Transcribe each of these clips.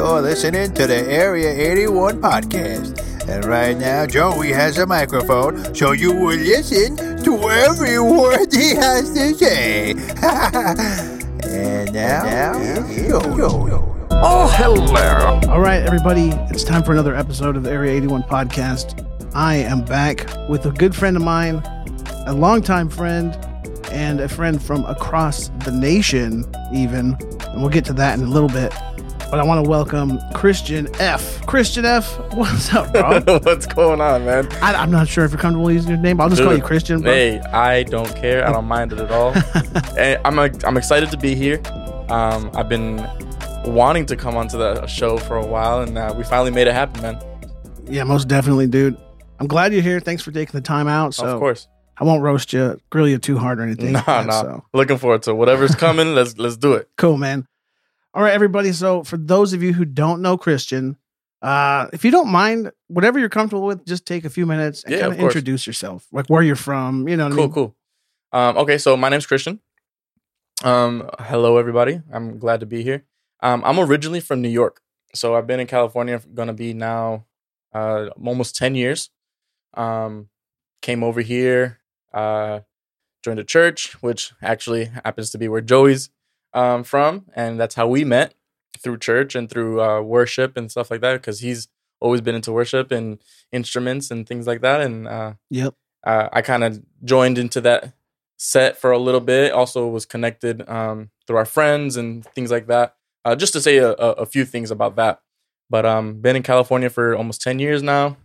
You're listening to the Area 81 podcast. And right now, Joey has a microphone, so you will listen to every word he has to say. And now, yo. Oh, hello. All right, everybody. It's time for another episode of the Area 81 podcast. I am back with a good friend of mine, a longtime friend, and a friend from across the nation, even. And we'll get to that in a little bit. But I want to welcome Christian F. Christian F., what's up, bro? What's going on, man? I'm not sure if you're comfortable using your name. I'll just call you Christian, bro. Hey, I don't care. I don't mind it at all. And I'm excited to be here. I've been wanting to come onto the show for a while, and we finally made it happen, man. Yeah, most definitely, dude. I'm glad you're here. Thanks for taking the time out. So of course. I won't roast you, grill you too hard or anything. No. So. Looking forward to whatever's coming. Let's do it. Cool, man. All right, everybody. So for those of you who don't know Christian, if you don't mind, whatever you're comfortable with, just take a few minutes and kind of introduce yourself, like where you're from. You know what I mean? Cool. Okay, so my name's Christian. Hello, everybody. I'm glad to be here. I'm originally from New York, so I've been in California. Going to be now almost 10 years. Came over here, joined a church, which actually happens to be where Joey's from, and that's how we met, through church and through worship and stuff like that, because he's always been into worship and instruments and things like that. And I kind of joined into that set for a little bit. Also was connected through our friends and things like that. Just to say a few things about that. But been in California for almost 10 years now.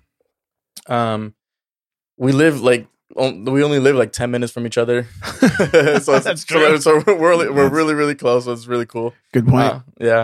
We only live like 10 minutes from each other. That's true. So we're really, really close. So it's really cool. Good point. Yeah.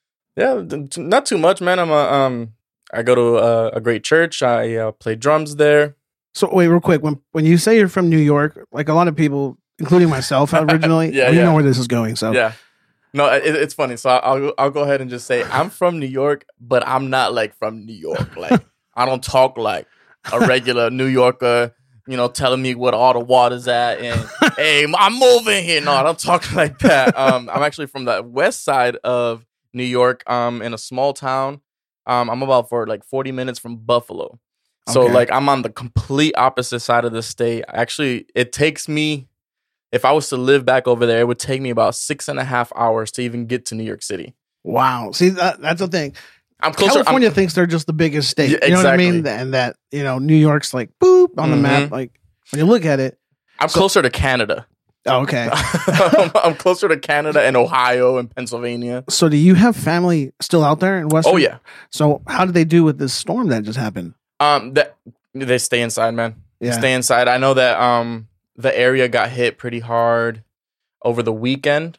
Not too much, man. I go to a great church. I play drums there. So wait, real quick. When you say you're from New York, like a lot of people, including myself originally, you know where this is going. So yeah. No, it's funny. So I'll go ahead and just say I'm from New York, but I'm not like from New York. Like I don't talk like a regular New Yorker, telling me what all the water's at and hey, I'm moving here. No, I don't talk like that. I'm actually from the west side of New York, in a small town. I'm about for like 40 minutes from Buffalo. So like I'm on the complete opposite side of the state. Actually, it takes me, if I was to live back over there, it would take me about 6.5 hours to even get to New York City. Wow. See, that's the thing. I'm closer. California thinks they're just the biggest state. Yeah, you know exactly. what I mean? And that, New York's like, boop, on the map. Like, when you look at it. I'm closer to Canada. Oh, okay. I'm closer to Canada and Ohio and Pennsylvania. So do you have family still out there in Western? Oh, yeah. So how did they do with this storm that just happened? They stay inside, man. Yeah. Stay inside. I know that the area got hit pretty hard over the weekend.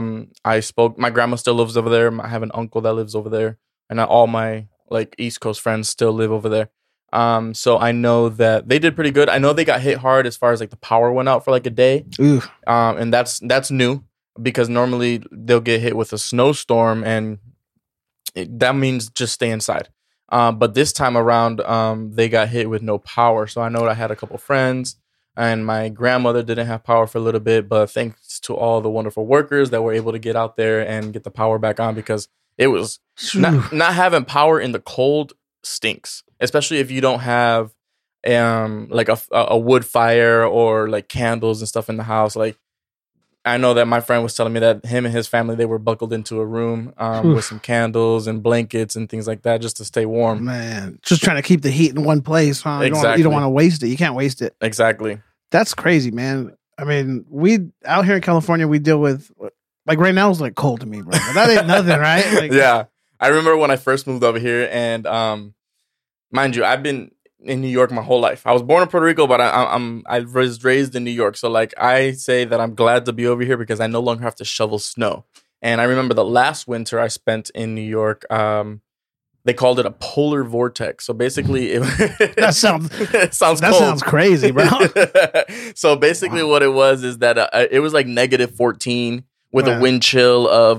My grandma still lives over there. I have an uncle that lives over there. And all my East Coast friends still live over there. So I know that they did pretty good. I know they got hit hard as far as the power went out for a day. Ooh. And that's new because normally they'll get hit with a snowstorm and that means just stay inside. But this time around, they got hit with no power. So I know I had a couple friends and my grandmother didn't have power for a little bit, but thanks to all the wonderful workers that were able to get out there and get the power back on because it was not having power in the cold stinks, especially if you don't have a wood fire or candles and stuff in the house. I know that my friend was telling me that him and his family, they were buckled into a room with some candles and blankets and things like that just to stay warm. Man, just trying to keep the heat in one place, huh? Exactly. You don't want to waste it. You can't waste it. Exactly. That's crazy, man. I mean, we out here in California, we deal with right now it's cold to me, bro. But that ain't nothing, right? Yeah. I remember when I first moved over here and mind you, I've been in New York my whole life. I was born in Puerto Rico, but I was raised in New York. So I say that I'm glad to be over here because I no longer have to shovel snow. And I remember the last winter I spent in New York, they called it a polar vortex. So basically, that sounds cold. Sounds crazy, bro. So basically, what it was is that it was -14 with a wind chill of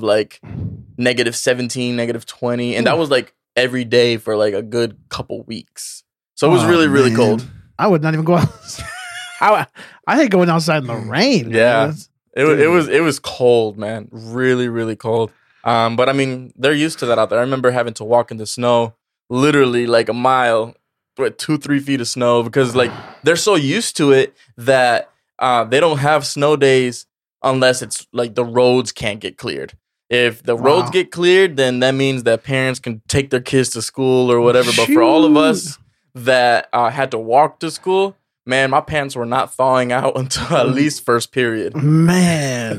-17, -20, and that was every day for a good couple weeks. So it was really, really cold. I would not even go out. I hate going outside in the rain. Yeah. Man. It was cold, man. Really, really cold. But I mean, they're used to that out there. I remember having to walk in the snow, literally like a mile with 2-3 feet of snow, because like they're so used to it that they don't have snow days unless it's like the roads can't get cleared. If the roads get cleared, then that means that parents can take their kids to school or whatever. But for all of us that had to walk to school, man, my pants were not thawing out until at least first period. Man,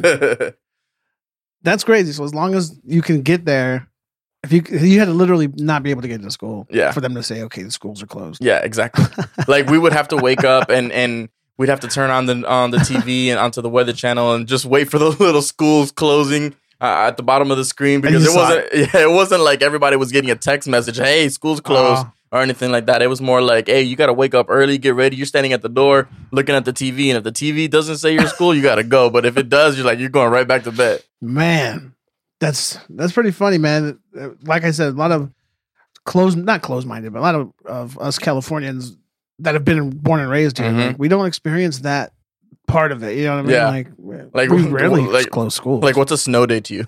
that's crazy. So as long as you can get there, if you had to literally not be able to get into school, for them to say, okay, the schools are closed. Yeah, exactly. Like we would have to wake up and we'd have to turn on the TV and onto the Weather Channel and just wait for the little schools closing at the bottom of the screen, because it wasn't like everybody was getting a text message, hey, school's closed. Or anything like that. It was more like, hey, you got to wake up early, get ready. You're standing at the door looking at the TV, and if the TV doesn't say you're school, you got to go. But if it does, you're going right back to bed. Man, that's pretty funny, man. Like I said, a lot of not closed-minded, but a lot of us Californians that have been born and raised here, like, we don't experience that part of it. You know what I mean? Yeah. Like we rarely close schools. Like, what's a snow day to you?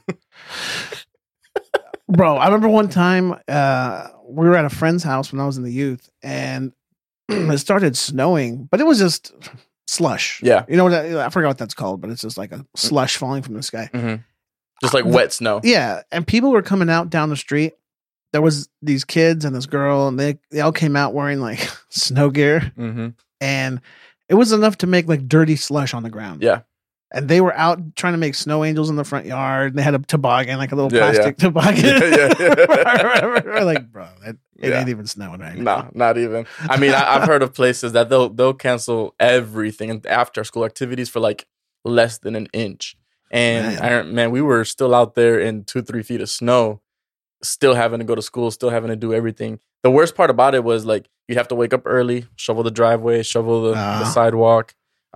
Bro, I remember one time we were at a friend's house when I was in the youth, and it started snowing, but it was just slush. Yeah. You know what? I forgot what that's called, but it's just like a slush falling from the sky. Mm-hmm. Just like wet snow. Yeah. And people were coming out down the street. There was these kids and this girl, and they all came out wearing like snow gear. Mm-hmm. And it was enough to make like dirty slush on the ground. Yeah. And they were out trying to make snow angels in the front yard. They had a toboggan, like a little plastic toboggan. We're like, bro, it ain't even snowing right now. No, not even. I mean, I've heard of places that they'll cancel everything and after school activities for like less than an inch. And man, we were still out there in 2-3 feet of snow, still having to go to school, still having to do everything. The worst part about it was like you'd have to wake up early, shovel the driveway, shovel the sidewalk.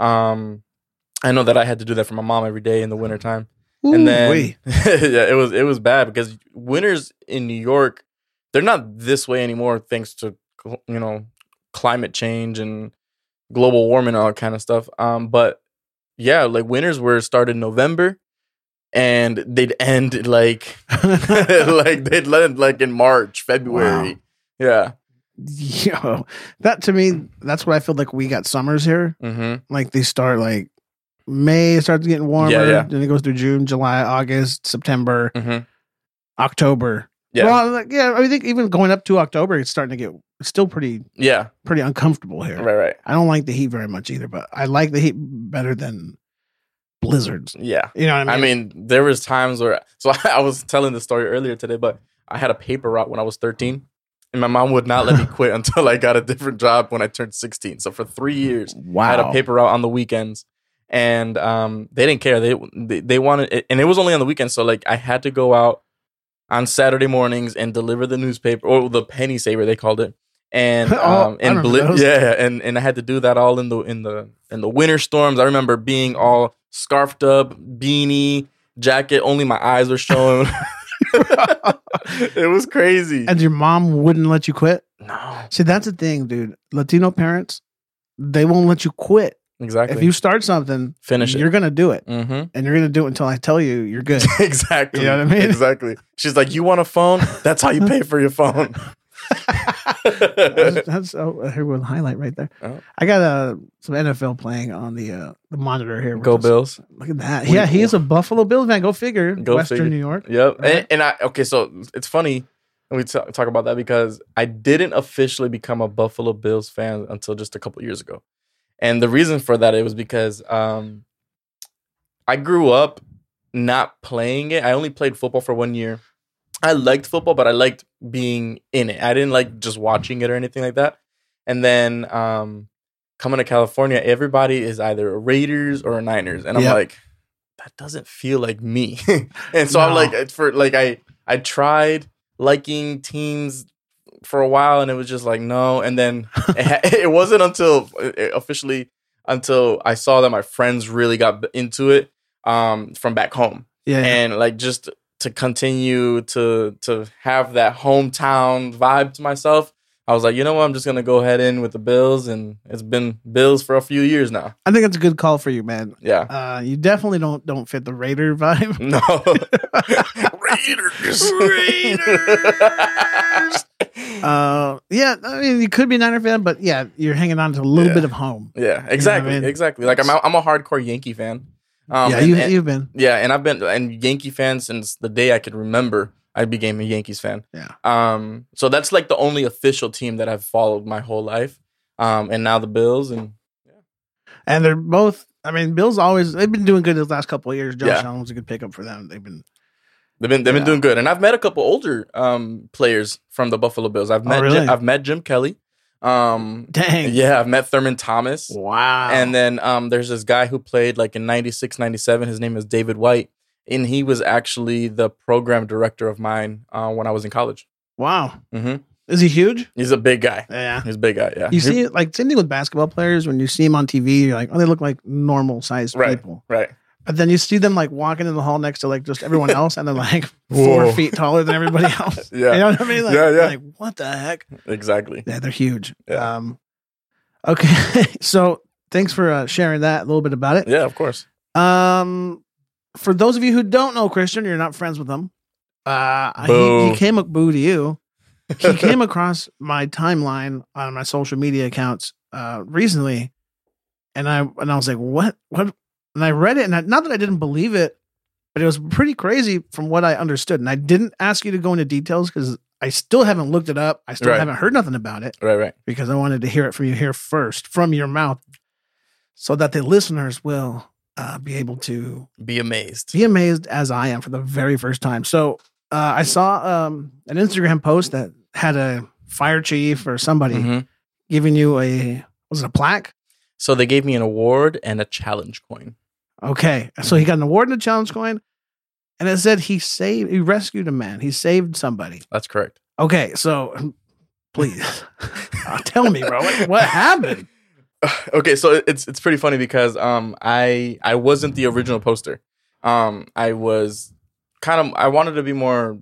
I know that I had to do that for my mom every day in the wintertime. And then it was bad because winters in New York, they're not this way anymore thanks to, you know, climate change and global warming and all that kind of stuff. But yeah, like winters were started in November and they'd end like like they'd end like in March, February. Wow. Yeah. Yo, that to me, that's what I feel like we got summers here. Mm-hmm. Like they start like May, it starts getting warmer. Then it goes through June, July, August, September, October. Yeah. Well, I think even going up to October, it's starting to get still pretty uncomfortable here. Right. I don't like the heat very much either, but I like the heat better than blizzards. Yeah. You know what I mean? I mean, there was times where, so I was telling the story earlier today, but I had a paper route when I was 13. And my mom would not let me quit until I got a different job when I turned 16. So for 3 years, I had a paper route on the weekends. And they didn't care. They wanted it, and it was only on the weekends. So like I had to go out on Saturday mornings and deliver the newspaper, or the penny saver they called it. And and I had to do that all in the winter storms. I remember being all scarfed up, beanie, jacket, only my eyes were showing. It was crazy. And your mom wouldn't let you quit? No. See, that's the thing, dude. Latino parents, they won't let you quit. Exactly. If you start something, finish it. You're going to do it. Mm-hmm. And you're going to do it until I tell you you're good. Exactly. You know what I mean? Exactly. She's like, you want a phone? That's how you pay for your phone. That's here with a highlight right there. Oh. I got some NFL playing on the monitor here. Go Bills. Look at that. Yeah, he's a Buffalo Bills fan. Go figure. Western New York. Yep. Right? Okay, so it's funny when we talk about that because I didn't officially become a Buffalo Bills fan until just a couple years ago. And the reason for that, it was because I grew up not playing it. I only played football for 1 year. I liked football, but I liked being in it. I didn't like just watching it or anything like that. And then coming to California, everybody is either a Raiders or a Niners. And I'm like, that doesn't feel like me. And so I'm like, I tried liking teams for a while, and it was just like, no. And then it wasn't until I saw that my friends really got into it from back home. Yeah. And like just to continue to have that hometown vibe to myself, I was like, you know what? I'm just gonna go ahead in with the Bills, and it's been Bills for a few years now. I think that's a good call for you, man. Yeah. You definitely don't fit the Raider vibe. No. Raiders. Yeah, I mean, you could be a Niner fan, but yeah, you're hanging on to a little bit of home. Yeah, exactly, I mean? exactly. Like I'm a hardcore Yankee fan. You've been. Yeah, and I've been a Yankee fan since the day I could remember. I became a Yankees fan. Yeah. So that's like the only official team that I've followed my whole life. And now the Bills, and they're both. I mean, Bills they've been doing good the last couple of years. Josh Allen was a good pickup for them. They've been doing good, and I've met a couple older players from the Buffalo Bills. I've met Jim Kelly. Dang. Yeah, I've met Thurman Thomas. Wow. And then there's this guy who played like in 96, 97. His name is David White. And he was actually the program director of mine when I was in college. Wow. Mm-hmm. Is he huge? He's a big guy. Yeah. He's a big guy, yeah. You see, like, same thing with basketball players. When you see them on TV, you're like, oh, they look like normal-sized people. Right. But then you see them, like, walking in the hall next to, like, just everyone else, and they're, like, 4 feet taller than everybody else. Yeah. You know what I mean? Like, yeah. Like, what the heck? Exactly. Yeah, they're huge. Yeah. Okay. So, thanks for sharing that, a little bit about it. Yeah, of course. For those of you who don't know Christian, you're not friends with him. He came to you. He came across my timeline on my social media accounts recently, and I was like, what? And I read it, and not that I didn't believe it, but it was pretty crazy from what I understood. And I didn't ask you to go into details because I still haven't looked it up. I still haven't heard nothing about it. Right. Because I wanted to hear it from you here first, from your mouth, so that the listeners will be able to be amazed as I am for the very first time. So I saw an Instagram post that had a fire chief or somebody giving you was it a plaque? So they gave me an award and a challenge coin. Okay. So he got an award and a challenge coin, and it said he rescued a man. He saved somebody. That's correct. Okay. So please tell me, bro, what happened? Okay, so it's pretty funny because I wasn't the original poster. I was I wanted to be more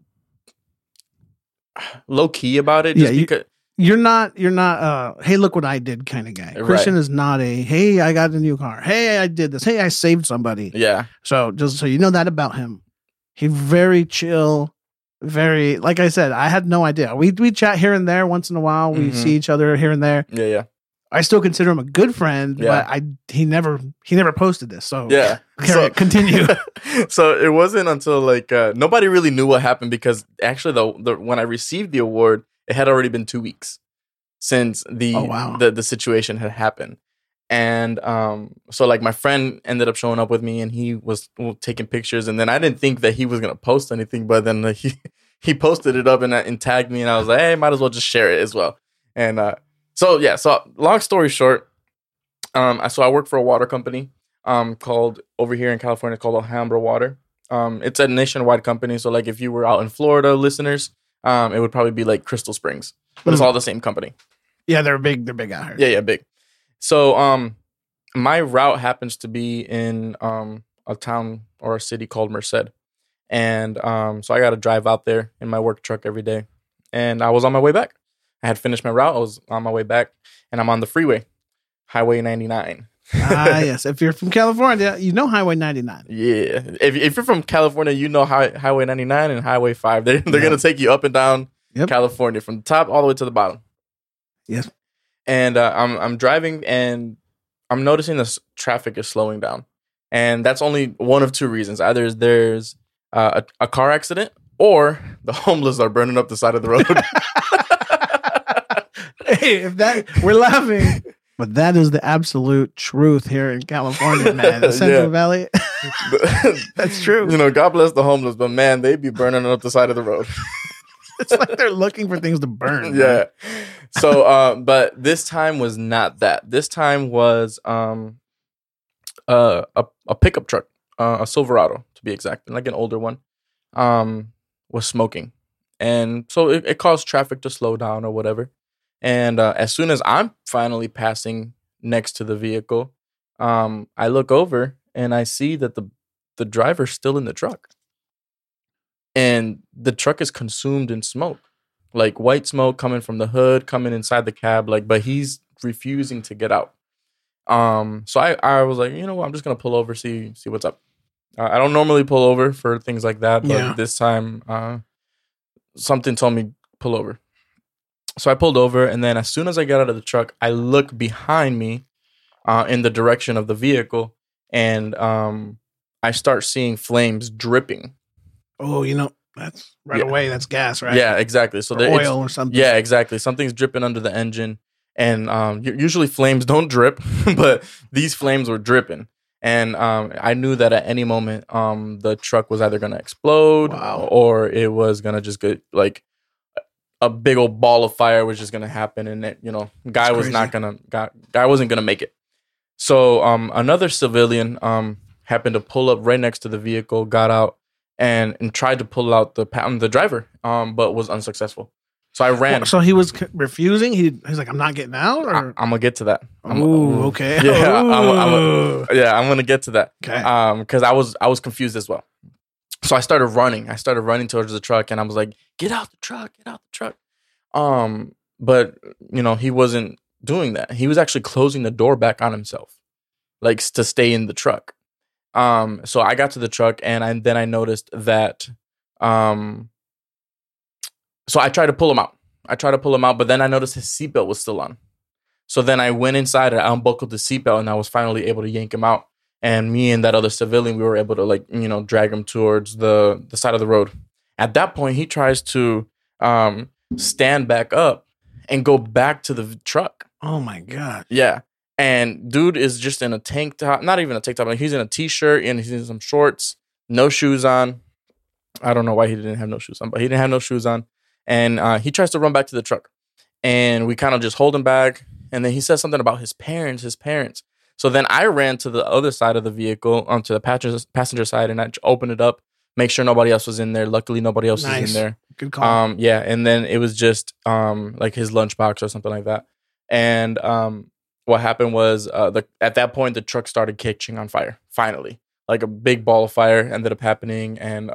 low key about it. Just because you're not hey, look what I did kind of guy. Right. Christian is not a hey, I got a new car. Hey, I did this. Hey, I saved somebody. Yeah. So just so you know that about him, he's very chill. Very, like I said, I had no idea. We chat here and there once in a while. We see each other here and there. Yeah. I still consider him a good friend, but he never posted this. So continue. So it wasn't until like nobody really knew what happened because actually when I received the award, it had already been 2 weeks since the situation had happened. And so like my friend ended up showing up with me and he was taking pictures, and then I didn't think that he was gonna post anything, but then he posted it up and tagged me, and I was like, hey, might as well just share it as well. And So long story short, so I work for a water company called over here in California called Alhambra Water. It's a nationwide company, so like if you were out in Florida, listeners, it would probably be like Crystal Springs, but it's all the same company. Yeah, they're big. They're big out here. Yeah, big. So my route happens to be in a town or a city called Merced, and so I got to drive out there in my work truck every day, and I was on my way back. I had finished my route. I was on my way back, and I'm on the freeway, Highway 99. Yes. If you're from California, you know Highway 99. Yeah. If you're from California, you know Highway 99 and Highway 5. They're going to take you up and down California from the top all the way to the bottom. Yes. And I'm driving, and I'm noticing the traffic is slowing down. And that's only one of two reasons. Either there's a car accident or the homeless are burning up the side of the road. Hey, we're laughing, but that is the absolute truth here in California, man. The Central Valley. That's true. You know, God bless the homeless, but man, they be burning up the side of the road. It's like they're looking for things to burn. Yeah. So, but this time was not that. This time was a pickup truck, a Silverado to be exact, like an older one, was smoking, and so it caused traffic to slow down or whatever. And as soon as I'm finally passing next to the vehicle, I look over and I see that the driver's still in the truck. And the truck is consumed in smoke. like white smoke coming from the hood, coming inside the cab, like, but he's refusing to get out. So I was like, you know what, I'm just gonna pull over, see what's up. I don't normally pull over for things like that, but this time, something told me pull over. So I pulled over, and then as soon as I got out of the truck, I look behind me, in the direction of the vehicle, and I start seeing flames dripping. Oh, that's right away. That's gas, right? Yeah, exactly. So or oil or something. Yeah, exactly. Something's dripping under the engine, and usually flames don't drip, but these flames were dripping, and I knew that at any moment, the truck was either going to explode, or it was going to just get like a big old ball of fire was just going to happen, and it, guy wasn't going to make it. So another civilian happened to pull up right next to the vehicle, got out, and tried to pull out the driver, but was unsuccessful. So I ran. So he was refusing. He's like, I'm not getting out. Or? I'm gonna get to that. Okay. Yeah, I'm gonna get to that. Okay. Because I was confused as well. So I started running. I started running towards the truck, and I was like, "Get out the truck! Get out the truck!" But he wasn't doing that. He was actually closing the door back on himself, like to stay in the truck. So I got to the truck, and then I noticed that. So I tried to pull him out. But then I noticed his seatbelt was still on. So then I went inside and I unbuckled the seatbelt, and I was finally able to yank him out. And me and that other civilian, we were able to drag him towards the side of the road. At that point, he tries to stand back up and go back to the truck. Oh my God. Yeah. And dude is just in a tank top, not even a tank top, like he's in a t-shirt and he's in some shorts, no shoes on. I don't know why he didn't have no shoes on, but he didn't have no shoes on. And he tries to run back to the truck. And we kind of just hold him back. And then he says something about his parents. So then I ran to the other side of the vehicle, onto the passenger side, and I opened it up, make sure nobody else was in there. Luckily, nobody else was in there. Good call. Yeah, and then it was just like his lunchbox or something like that. And what happened was at that point, the truck started catching on fire, finally. Like a big ball of fire ended up happening. And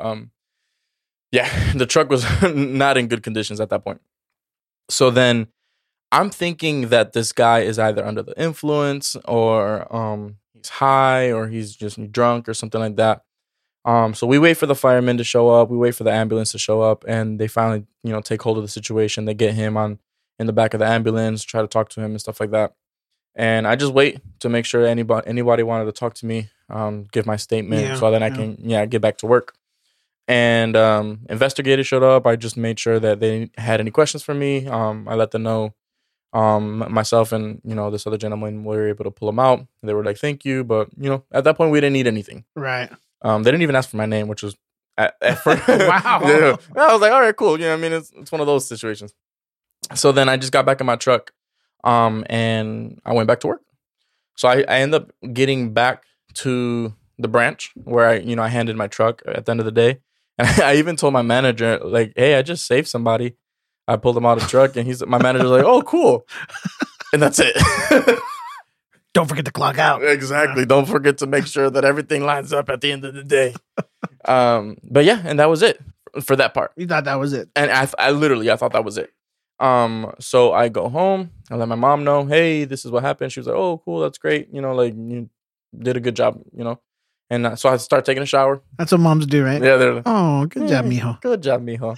yeah, the truck was not in good conditions at that point. So then I'm thinking that this guy is either under the influence, or he's high, or he's just drunk or something like that. So we wait for the firemen to show up. We wait for the ambulance to show up, and they finally, take hold of the situation. They get him in the back of the ambulance, try to talk to him and stuff like that. And I just wait to make sure anybody wanted to talk to me, give my statement, so then I can get back to work. And investigators showed up. I just made sure that they had any questions for me. I let them know. Myself and this other gentleman were able to pull him out. They were like, "Thank you," but at that point we didn't need anything. Right. They didn't even ask for my name, which was at first. Wow. Yeah. I was like, "All right, cool." It's one of those situations. So then I just got back in my truck, and I went back to work. So I ended up getting back to the branch where I handed my truck at the end of the day, and I even told my manager, like, "Hey, I just saved somebody. I pulled him out of the truck," and my manager's like, "Oh, cool," and that's it. Don't forget to clock out. Exactly. Don't forget to make sure that everything lines up at the end of the day. But yeah, and that was it for that part. You thought that was it? And I thought that was it. So I go home. I let my mom know, "Hey, this is what happened." She was like, "Oh, cool. That's great. You did a good job, And so I start taking a shower. That's what moms do, right? Yeah. They're like, "Oh, good job, mijo. Good job, mijo."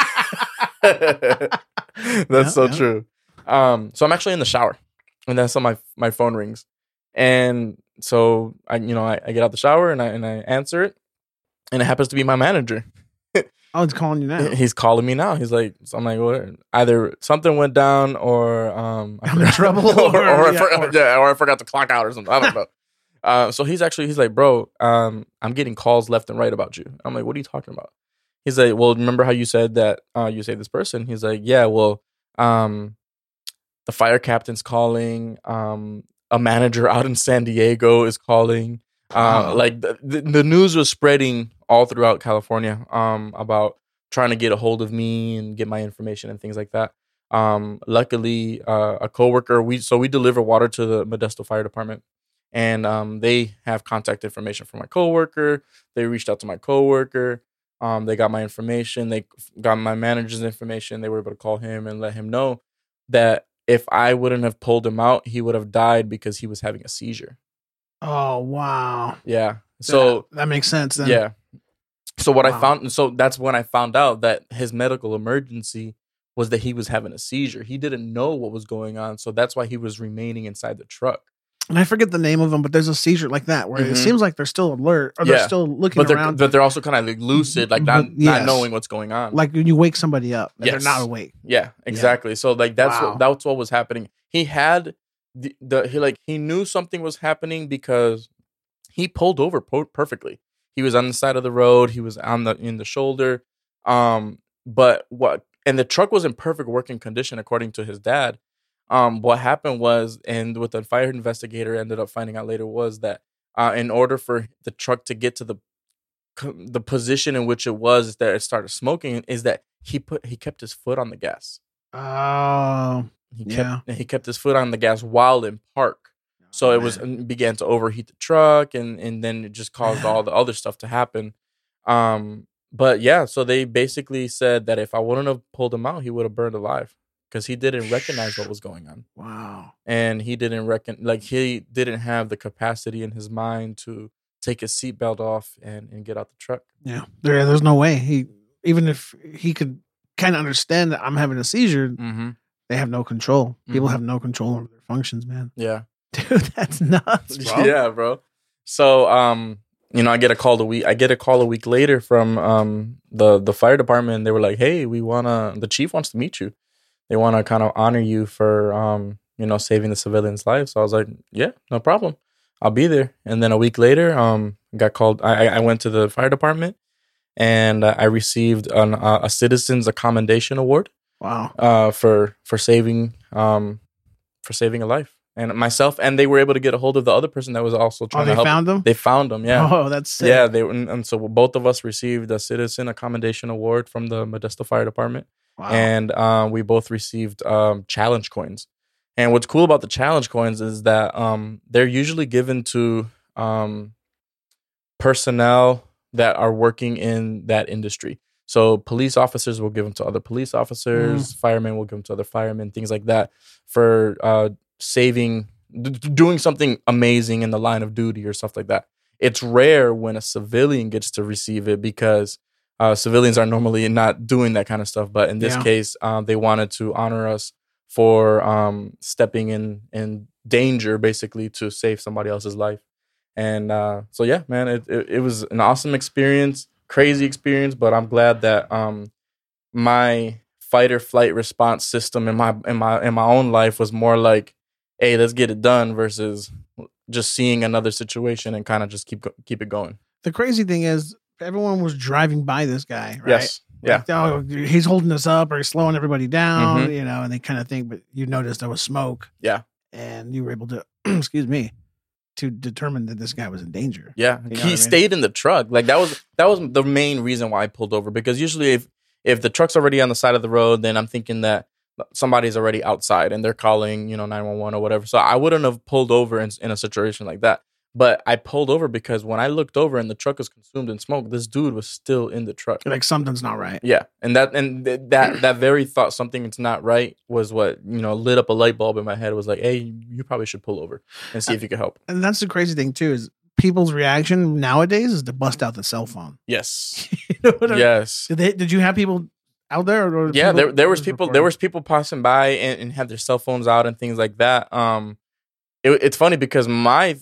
That's so true. So I'm actually in the shower, and that's when my phone rings, and so I get out the shower and I answer it, and it happens to be my manager. Oh, he's calling you now. He's calling me now. He's like, so I'm like, what? Either something went down, or I'm in trouble, or I forgot to clock out or something. I don't know. So he's like, "Bro, I'm getting calls left and right about you." I'm like, "What are you talking about?" He's like, "Well, remember how you said that you saved this person?" He's like, "Yeah, well, the fire captain's calling. A manager out in San Diego is calling. Like the news was spreading all throughout California about trying to get a hold of me and get my information and things like that. Luckily, a coworker, we deliver water to the Modesto Fire Department, and they have contact information for my coworker. They reached out to my coworker. They got my information. They got my manager's information. They were able to call him and let him know that if I wouldn't have pulled him out, he would have died because he was having a seizure. Oh, wow. Yeah. So that makes sense then. Yeah. So what Wow. I found, so that's when I found out that his medical emergency was that he was having a seizure. He didn't know what was going on, so that's why he was remaining inside the truck. And I forget the name of them, but there's a seizure like that where it Mhm. seems like they're still alert or they're Yeah. still looking around. But they're also kind of like lucid, like not Yes. knowing what's going on. Like when you wake somebody up and Yes. they're not awake. Yeah, exactly. So like that's Wow. that's what was happening. He had he knew something was happening because he pulled over perfectly. He was on the side of the road. He was in the shoulder. But the truck was in perfect working condition according to his dad. What happened was, and what the fire investigator ended up finding out later was that in order for the truck to get to the position in which it was that it started smoking, is that he kept his foot on the gas. Oh, He kept his foot on the gas while in park. So it began to overheat the truck, and then it just caused all the other stuff to happen. But yeah, so they basically said that if I wouldn't have pulled him out, he would have burned alive because he didn't recognize what was going on. Wow. And he didn't he didn't have the capacity in his mind to take his seatbelt off and get out the truck. Yeah. There's no way. Even if he could kind of understand that I'm having a seizure, Mm-hmm. they have no control. People Mhm. have no control over their functions, man. Yeah. Dude, that's nuts, bro. Yeah, bro. So, I get a call a week later from the fire department. They were like, "Hey, the chief wants to meet you. They want to kind of honor you for saving the civilians' lives." So I was like, "Yeah, no problem. I'll be there." And then a week later, got called. I went to the fire department and I received a Citizens Commendation Award. Wow. For saving a life. And myself, and they were able to get a hold of the other person that was also trying to help. Found them? They found them, yeah. Oh, that's sick. Yeah, and so both of us received a Citizen Commendation Award from the Modesto Fire Department. Wow. And we both received challenge coins. And what's cool about the challenge coins is that they're usually given to personnel that are working in that industry. So police officers will give them to other police officers, firemen will give them to other firemen, things like that, for doing something amazing in the line of duty or stuff like that. It's rare when a civilian gets to receive it because civilians are normally not doing that kind of stuff. But in this case, they wanted to honor us for stepping in danger, basically, to save somebody else's life. And so, yeah, man, it was an awesome experience, crazy experience. But I'm glad that my fight or flight response system in my own life was more like, hey, let's get it done, versus just seeing another situation and kind of just keep it going. The crazy thing is, everyone was driving by this guy, right? Yes. Yeah. Like, oh, he's holding us up or he's slowing everybody down, Mhm. and they kind of think, but you noticed there was smoke. Yeah. And you were able to, excuse me, to determine that this guy was in danger. Yeah. You know He what I mean? stayed in the truck. Like that was the main reason why I pulled over, because usually if the truck's already on the side of the road, then I'm thinking that somebody's already outside and they're calling, 911 or whatever. So I wouldn't have pulled over in a situation like that. But I pulled over because when I looked over and the truck was consumed in smoke, this dude was still in the truck. Like something's not right. Yeah, and that very thought, something that's not right, was what lit up a light bulb in my head. It was like, hey, you probably should pull over and see if you can help. And that's the crazy thing too, is people's reaction nowadays is to bust out the cell phone. Yes, You know what I mean? yes, Did you have people out there? Or yeah. people, There was people passing by and had their cell phones out and things like that. It's funny because my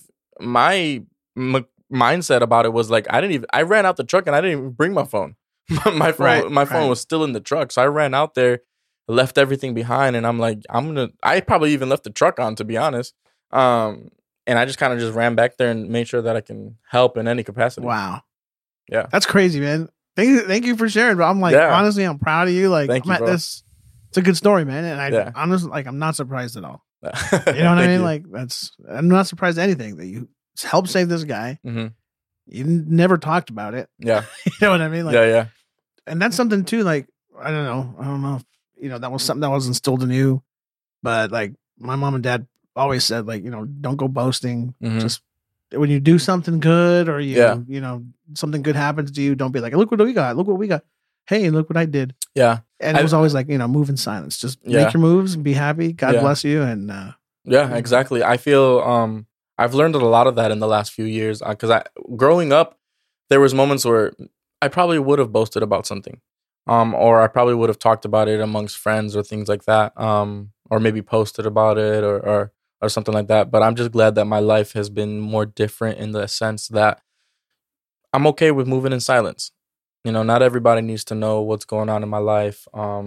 mindset about it was like, I ran out the truck and I didn't even bring my phone. my phone was still in the truck. So I ran out there, left everything behind, and I'm like, I probably even left the truck on, to be honest. And I just kind of just ran back there and made sure that I can help in any capacity. Wow. Yeah. That's crazy, man. Thank you for sharing, bro. I'm like, honestly, I'm proud of you. Like, Thank you, bro. It's a good story, man. And honestly, like, I'm not surprised at all. You know what I mean? You. Like, I'm not surprised at anything that you helped save this guy. Mm-hmm. You never talked about it. Yeah. You know what I mean? Like, yeah. And that's something too, like, I don't know if, that was something that was instilled in you, but like my mom and dad always said, like, don't go boasting, Mhm. just when you do something good or Yeah. something good happens to you, don't be like, look what we got. Look what we got. Hey, look what I did. Yeah. And it was always like, move in silence. Just make your moves and be happy. God bless you. And yeah, exactly. I feel I've learned a lot of that in the last few years because growing up, there was moments where I probably would have boasted about something, or I probably would have talked about it amongst friends or things like that, or maybe posted about it or something like that. But I'm just glad that my life has been more different in the sense that I'm okay with moving in silence. Not everybody needs to know what's going on in my life.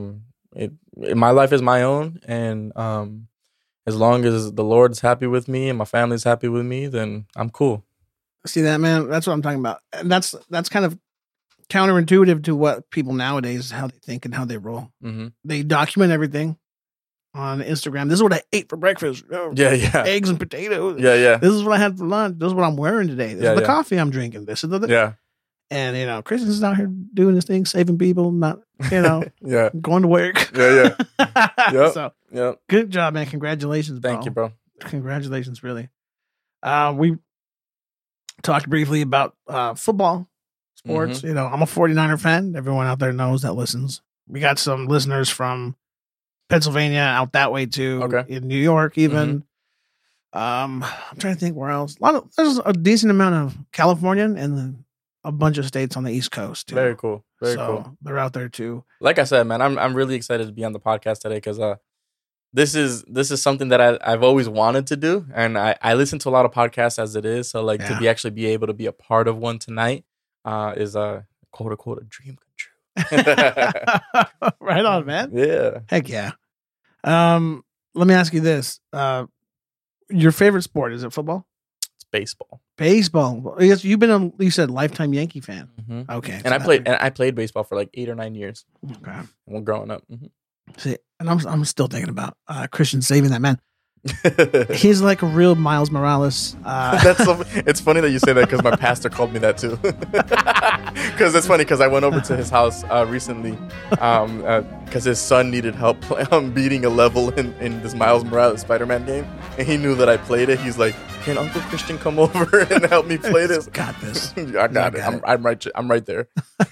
My life is my own, and as long as the Lord's happy with me and my family's happy with me, then I'm cool. See that, man? That's what I'm talking about. And that's kind of counterintuitive to what people nowadays, how they think and how they roll. Mm-hmm. They document everything on Instagram. This is what I ate for breakfast. Eggs and potatoes. Yeah. This is what I had for lunch. This is what I'm wearing today. This is the coffee I'm drinking. This is the yeah. And Christian's out here doing this thing, saving people, not yeah, going to work. Yeah. Yep. So yep. Good job, man. Congratulations, bro. Thank you, bro. Congratulations, really. We talked briefly about football, sports. Mm-hmm. I'm a 49er fan. Everyone out there knows that listens. We got some listeners from Pennsylvania out that way too. Okay. In New York, even. I'm trying to think where else. There's a decent amount of Californian and a bunch of states on the East Coast too. Very cool. Very cool. They're out there too. Like I said, man, I'm really excited to be on the podcast today because this is something that I've always wanted to do, and I listen to a lot of podcasts as it is. So to actually be able to be a part of one tonight is a quote unquote a dream come true. Right on, man. Yeah. Heck yeah. Let me ask you this: your favorite sport, is it football? It's baseball. Baseball. Yes, you said lifetime Yankee fan. Mm-hmm. Okay. And I played baseball for like 8 or 9 years. Okay. When growing up. Mm-hmm. See, and I'm still thinking about Christian saving that man. He's like a real Miles Morales. It's funny that you say that because my pastor called me that too. Because it's funny because I went over to his house recently because his son needed help beating a level in this Miles Morales Spider-Man game, and he knew that I played it. He's like, "Can Uncle Christian come over and help me play this?" Got this. I got it. I'm right there.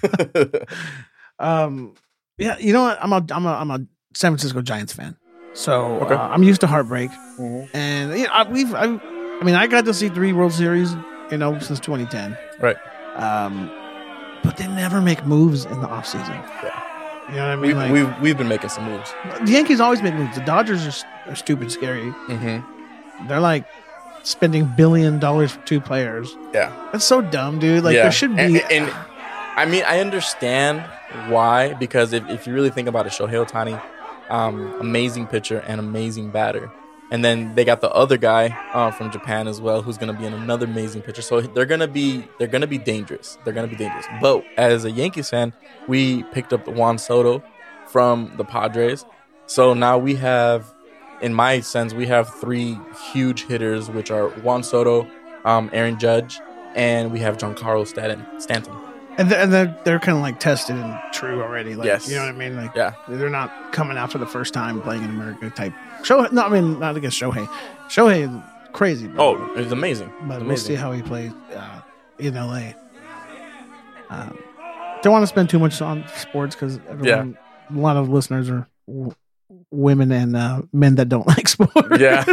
Yeah, you know what? I'm a San Francisco Giants fan. So I'm used to heartbreak, and I got to see 3 World Series, since 2010. Right. But they never make moves in the offseason. Yeah. You know what I mean? We've been making some moves. The Yankees always make moves. The Dodgers are stupid scary. Mm-hmm. They're like spending $1 billion for 2 players. Yeah. That's so dumb, dude. Like there should be. And I mean, I understand why, because if you really think about it, Shohei Ohtani, amazing pitcher and amazing batter. And then they got the other guy from Japan as well, who's going to be another amazing pitcher. So they're going to be dangerous. They're going to be dangerous. But as a Yankees fan, we picked up Juan Soto from the Padres. So now we have, in my sense, we have 3 huge hitters, which are Juan Soto, Aaron Judge, and we have Giancarlo Stanton. And they're kind of like tested and true already. Like, yes. You know what I mean? Like, yeah. They're not coming out for the first time playing in America type. Not against Shohei. Shohei is crazy. Bro. Oh, it's amazing. But we'll see how he plays in LA. Don't want to spend too much on sports because a lot of listeners are women and men that don't like sports. Yeah.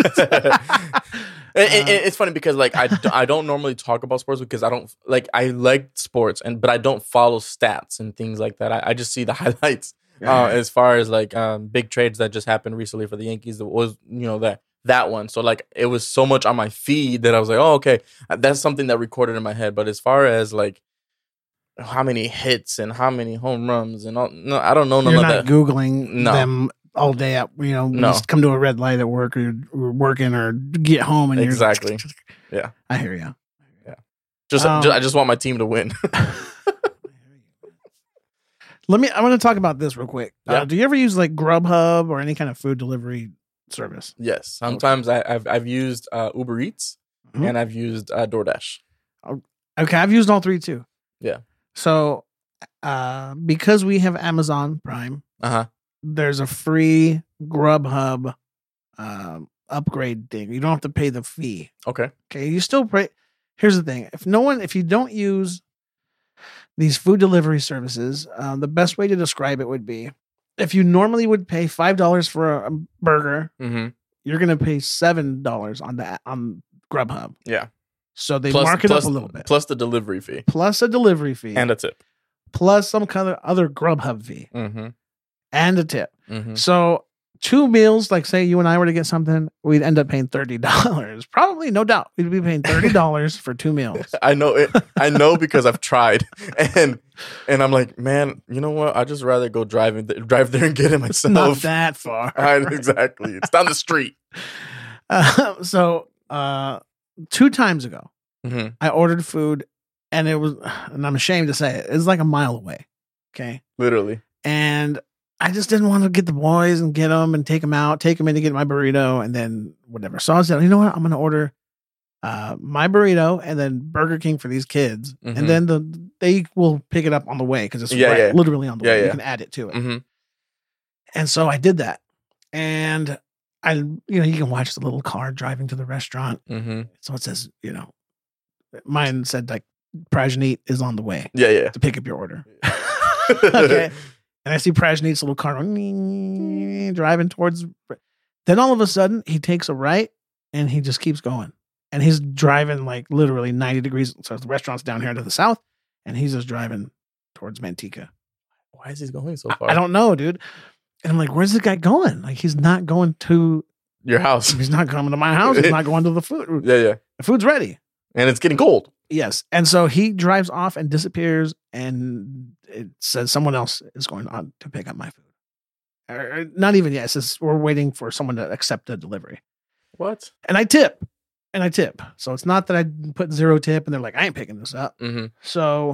It's funny because I don't normally talk about sports because I like sports but I don't follow stats and things like that. I just see the highlights as far as big trades that just happened recently for the Yankees. That was that one. So it was so much on my feed that I was like, oh, okay, that's something that recorded in my head. But as far as how many hits and how many home runs and all, no, I don't know none of that. You're not Googling them all day at, just come to a red light at work or you're working or get home and exactly. You're yeah. I hear you. Yeah. I just want my team to win. I want to talk about this real quick. Yeah. Do you ever use Grubhub or any kind of food delivery service? Yes. Sometimes I've used Uber Eats and I've used DoorDash. Okay. I've used all 3 too. Yeah. So, because we have Amazon Prime, there's a free Grubhub upgrade thing. You don't have to pay the fee. Okay. You still pay. here's the thing. If you don't use these food delivery services, the best way to describe it would be if you normally would pay $5 for a burger, you're going to pay $7 on Grubhub. Yeah. So they mark it up a little bit. Plus the delivery fee. Plus a delivery fee. And a tip. Plus some kind of other Grubhub fee. And a tip. Mm-hmm. So 2 meals, like say you and I were to get something, we'd end up paying $30. Probably, no doubt. We'd be paying $30 for 2 meals. I know it. I know because I've tried. And I'm like, man, you know what? I'd just rather go drive there and get it myself. It's not that far. Exactly. It's down the street. So 2 times ago, I ordered food and and I'm ashamed to say it was like a mile away. Okay. Literally. And I just didn't want to get the boys and get them and take them in to get my burrito and then whatever. So I said, you know what? I'm going to order my burrito and then Burger King for these kids. And then they will pick it up on the way because it's literally on the way. You can add it to it. And so I did that. And you can watch the little car driving to the restaurant. So it says, mine said like Prajneet is on the way. To pick up your order. Okay. And I see Prajneet's little car driving towards. Then all of a sudden, he takes a right and he just keeps going. And he's driving like literally 90 degrees. So the restaurant's down here to the south. And he's just driving towards Manteca. Why is he going so far? I don't know, dude. And I'm like, where's this guy going? Like, he's not going to your house. He's not coming to my house. He's not going to the food. The food's ready. And it's getting cold. Yes. And so he drives off and disappears, and it says someone else is going on to pick up my food. Or not even yet. It says we're waiting for someone to accept the delivery. What? And I tip. So it's not that I put 0 tip and they're like, I ain't picking this up. So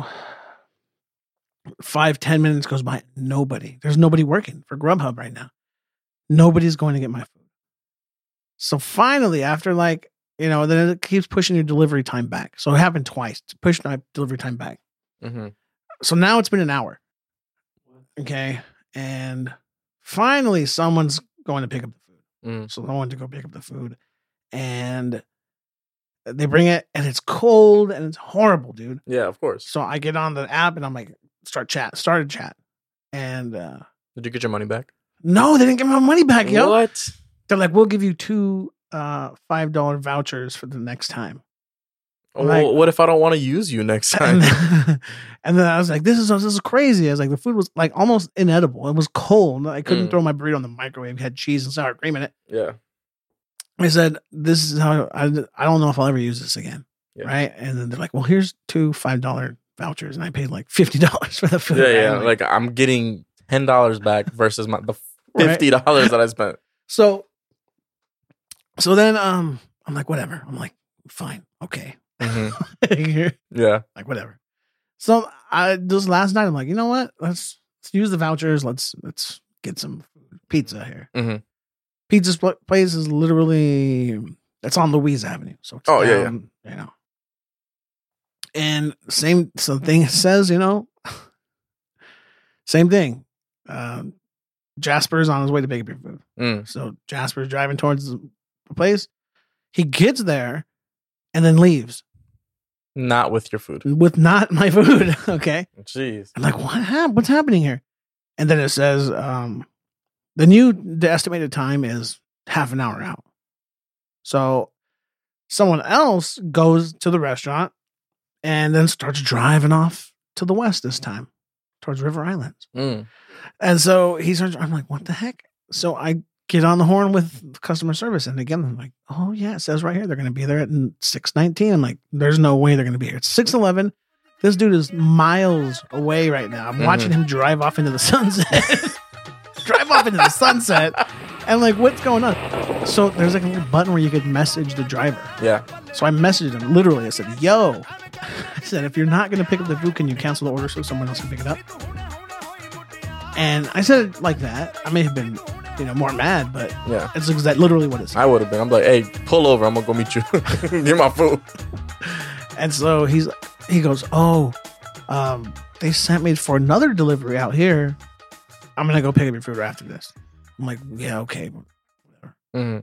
5-10 minutes goes by. There's nobody working for Grubhub right now. Nobody's going to get my food. So finally, after then it keeps pushing your delivery time back. So it happened twice. Push my delivery time back. So now it's been an hour. Okay. And finally someone's going to pick up the food. So I went to go pick up the food and they bring it and it's cold and it's horrible, dude. Yeah, of course. So I get on the app and I'm like, started chat. And did you get your money back? No, they didn't give me my money back, yo. What? They're like, we'll give you 2 $5 vouchers for the next time. What if I don't want to use you next time? And then I was like, this is crazy. I was like, the food was like almost inedible. It was cold. I couldn't throw my burrito in the microwave. It had cheese and sour cream in it. Yeah. I said, this is how I don't know if I'll ever use this again. Yeah. Right. And then they're like, well, here's 2 $5 vouchers. And I paid like $50 for the food. Yeah. Like I'm getting $10 back versus the $50 that I spent. So then I'm like, whatever. I'm like, fine. Okay. Yeah. Like, whatever. So this last night, I'm like, you know what? Let's use the vouchers. Let's get some pizza here. Pizza's place is literally, it's on Louise Avenue. So it's down, And thing says, same thing. Jasper's on his way to pick up your food. So Jasper's driving towards the place. He gets there and then leaves. Not with your food. With not my food. Okay. Jeez. I'm like, what's happening here? And then it says, the estimated time is half an hour out. So someone else goes to the restaurant and then starts driving off to the west this time towards River Islands. And so I'm like, what the heck? So I get on the horn with customer service. And again, I'm like, oh yeah, it says right here, they're going to be there at 6:19. I'm like, there's no way they're going to be here. It's 6:11. This dude is miles away right now. I'm watching him drive off into the sunset. And like, what's going on? So there's like a little button where you could message the driver. Yeah. So I messaged him literally. I said, yo, I said, if you're not going to pick up the food, can you cancel the order so someone else can pick it up? And I said it like that. I may have been, more mad, but yeah, it's literally what it said. I would have been. I'm like, hey, pull over. I'm going to go meet you. Get my food. And so he goes, oh, they sent me for another delivery out here. I'm going to go pick up your food after this. I'm like, yeah, okay, whatever.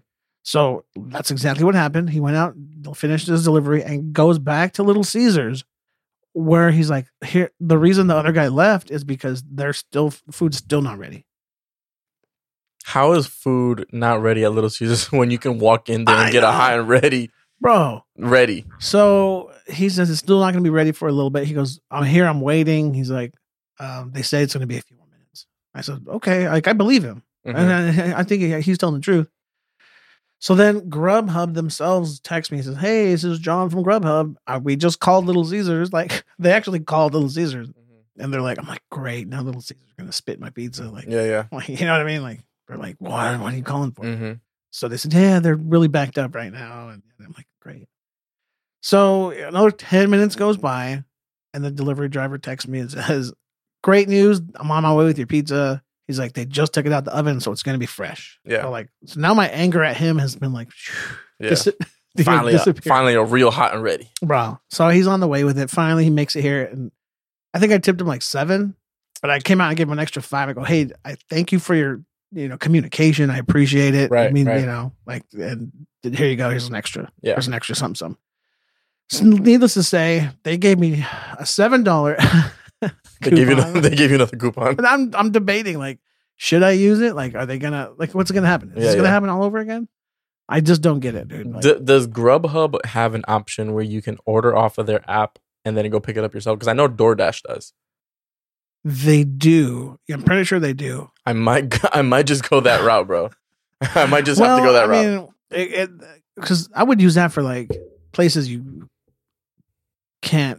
So that's exactly what happened. He went out, finished his delivery, and goes back to Little Caesars, where he's like, "Here, the reason the other guy left is because food's still not ready." How is food not ready at Little Caesars when you can walk in there and get a hot and ready? Bro. Ready. So he says it's still not going to be ready for a little bit. He goes, "I'm here. I'm waiting." He's like, "They say it's going to be a few more minutes." I said, "Okay." Like, I believe him. Mhm. And I think he's telling the truth. So then Grubhub themselves text me and says, "Hey, this is John from Grubhub. We just called Little Caesars." Like, they actually called Little Caesars. And they're like, I'm like, "Great. Now Little Caesars are going to spit my pizza." Like, Yeah. like, you know what I mean? Like, they're like, what are you calling for? Mm-hmm. So they said, "Yeah, they're really backed up right now." And I'm like, "Great." So another 10 minutes goes by, and the delivery driver texts me and says, "Great news. I'm on my way with your pizza." He's like, "They just took it out the oven, so it's going to be fresh." Yeah. So now my anger at him has been like, Yeah. Finally disappeared. a real hot and ready. Bro. So he's on the way with it. Finally, he makes it here. And I think I tipped him like 7, but I came out and gave him an extra 5. I go, "Hey, I thank you for your communication. I appreciate it. Right, I mean, right. and here you go. Here's an extra. Yeah. Here's an extra something. So needless to say, they gave me a $7 They gave you coupon. another coupon. But I'm debating, like, should I use it? Like, are they gonna, like, what's gonna happen? Is this gonna happen all over again? I just don't get it, dude. Like, Does Grubhub have an option where you can order off of their app and then go pick it up yourself? Because I know DoorDash does. they do. I'm pretty sure they do. I might just go that route, bro. I might just have to go that route. I mean, because I would use that for like places you can't,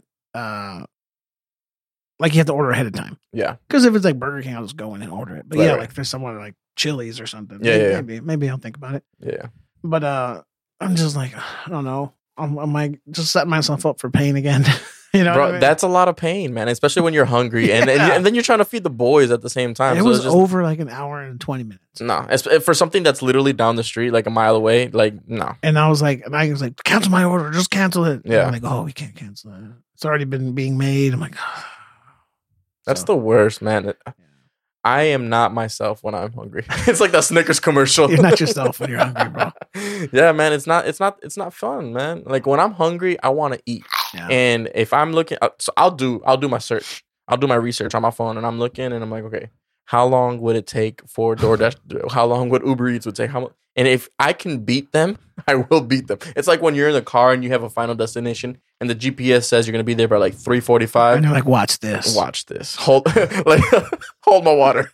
like, you have to order ahead of time. Yeah. Because if it's like Burger King, I'll just go in and order it. But Right, yeah, right. like if there's someone like Chili's or something. Yeah. Maybe I'll think about it. Yeah. But I'm just like, I don't know. I might just set myself up for pain again. You know, Bro, what I mean? that's a lot of pain, man. Especially when you're hungry and Yeah. and then you're trying to feed the boys at the same time. It So was it's just, over like an hour and 20 minutes. no, for something that's literally down the street, like a mile away. Like, no. And I was like, "Cancel my order. Just cancel it." Yeah. And I'm like, "Oh, we can't cancel it. It's already been being made." I'm like, That's the worst, man. I am not myself when I'm hungry. It's like that Snickers commercial. You're not yourself when you're hungry, bro. Yeah, man. It's not fun, man. Like, when I'm hungry, I want to eat. Yeah. And if I'm looking, so I'll do my search. I'll do my research on my phone, and I'm looking, and I'm like, okay, how long would it take for DoorDash? How long would Uber Eats would take? And if I can beat them, I will beat them. It's like when you're in the car and you have a final destination, and the GPS says you're gonna be there by like 3:45. And they're like, "Watch this. Watch this. Hold hold my water.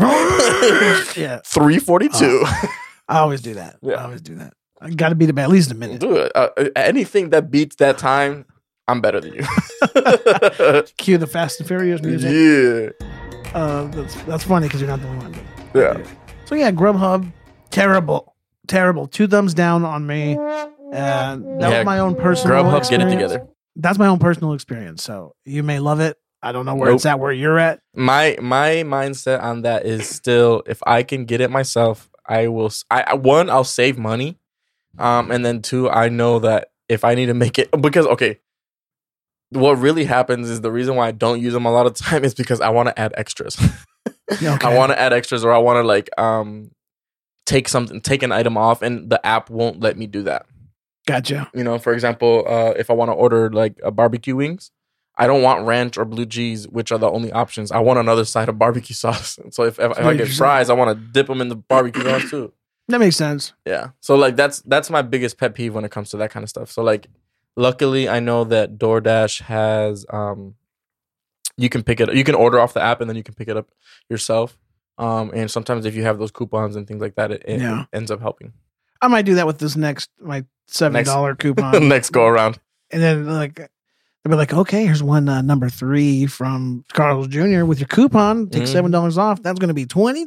Yeah. 3:42. I always do that. Yeah. I always do that. I got to beat it by at least a minute. Dude, anything that beats that time, I'm better than you. Cue the Fast and Furious music. Yeah. That's funny because you're not the only one. Yeah. So yeah, Grubhub, terrible. 2 thumbs down on me. And that was my own personal Grubhub, experience. get it together. That's my own personal experience. So you may love it. I don't know where it's at, where you're at. My mindset on that is still, if I can get it myself, I will. One, I'll save money, and then 2, I know that if I need to make it, because okay, what really happens is the reason why I don't use them a lot of time is because I want to add extras. Okay. I want to add extras, or I want to like take an item off, and the app won't let me do that. Gotcha. You know, for example, if I want to order like a barbecue wings, I don't want ranch or blue cheese, which are the only options. I want another side of barbecue sauce. So if I get fries, I want to dip them in the barbecue sauce too. That makes sense. Yeah. So like that's my biggest pet peeve when it comes to that kind of stuff. So like, luckily I know that DoorDash has you can pick it. You can order off the app and then you can pick it up yourself. And sometimes if you have those coupons and things like that, it ends up helping. I might do that with this my $7 coupon. Next go around. And then like they'll be like, "Okay, here's one number 3 from Carl's Jr. with your coupon. Take $7 off. That's going to be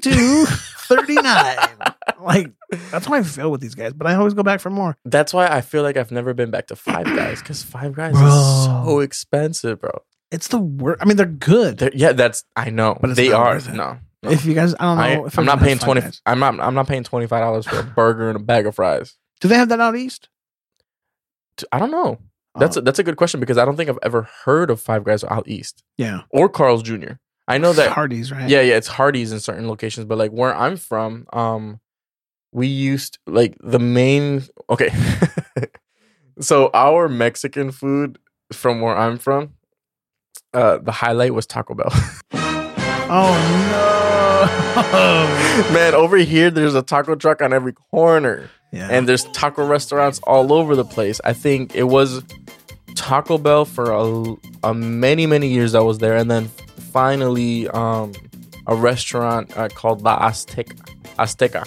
$22.39." Like, that's how I feel with these guys. But I always go back for more. That's why I feel like I've never been back to Five Guys, because Five Guys is so expensive, bro. It's the worst. I mean, they're good. I know, But it's they not are. worth it. No. If you guys, I don't know. If I'm not paying Five Guys. I'm not paying $25 for a burger and a bag of fries. Do they have that out east? I don't know. That's a good question, because I don't think I've ever heard of Five Guys out east. Yeah. Or Carl's Jr. I know that Hardee's, right? Yeah, it's Hardee's in certain locations, but like where I'm from, we used like the main. Okay, so our Mexican food from where I'm from, the highlight was Taco Bell. Oh no, Man! Over here, there's a taco truck on every corner, and there's taco restaurants all over the place. I think it was Taco Bell for a many years I was there, and then finally a restaurant called La Azteca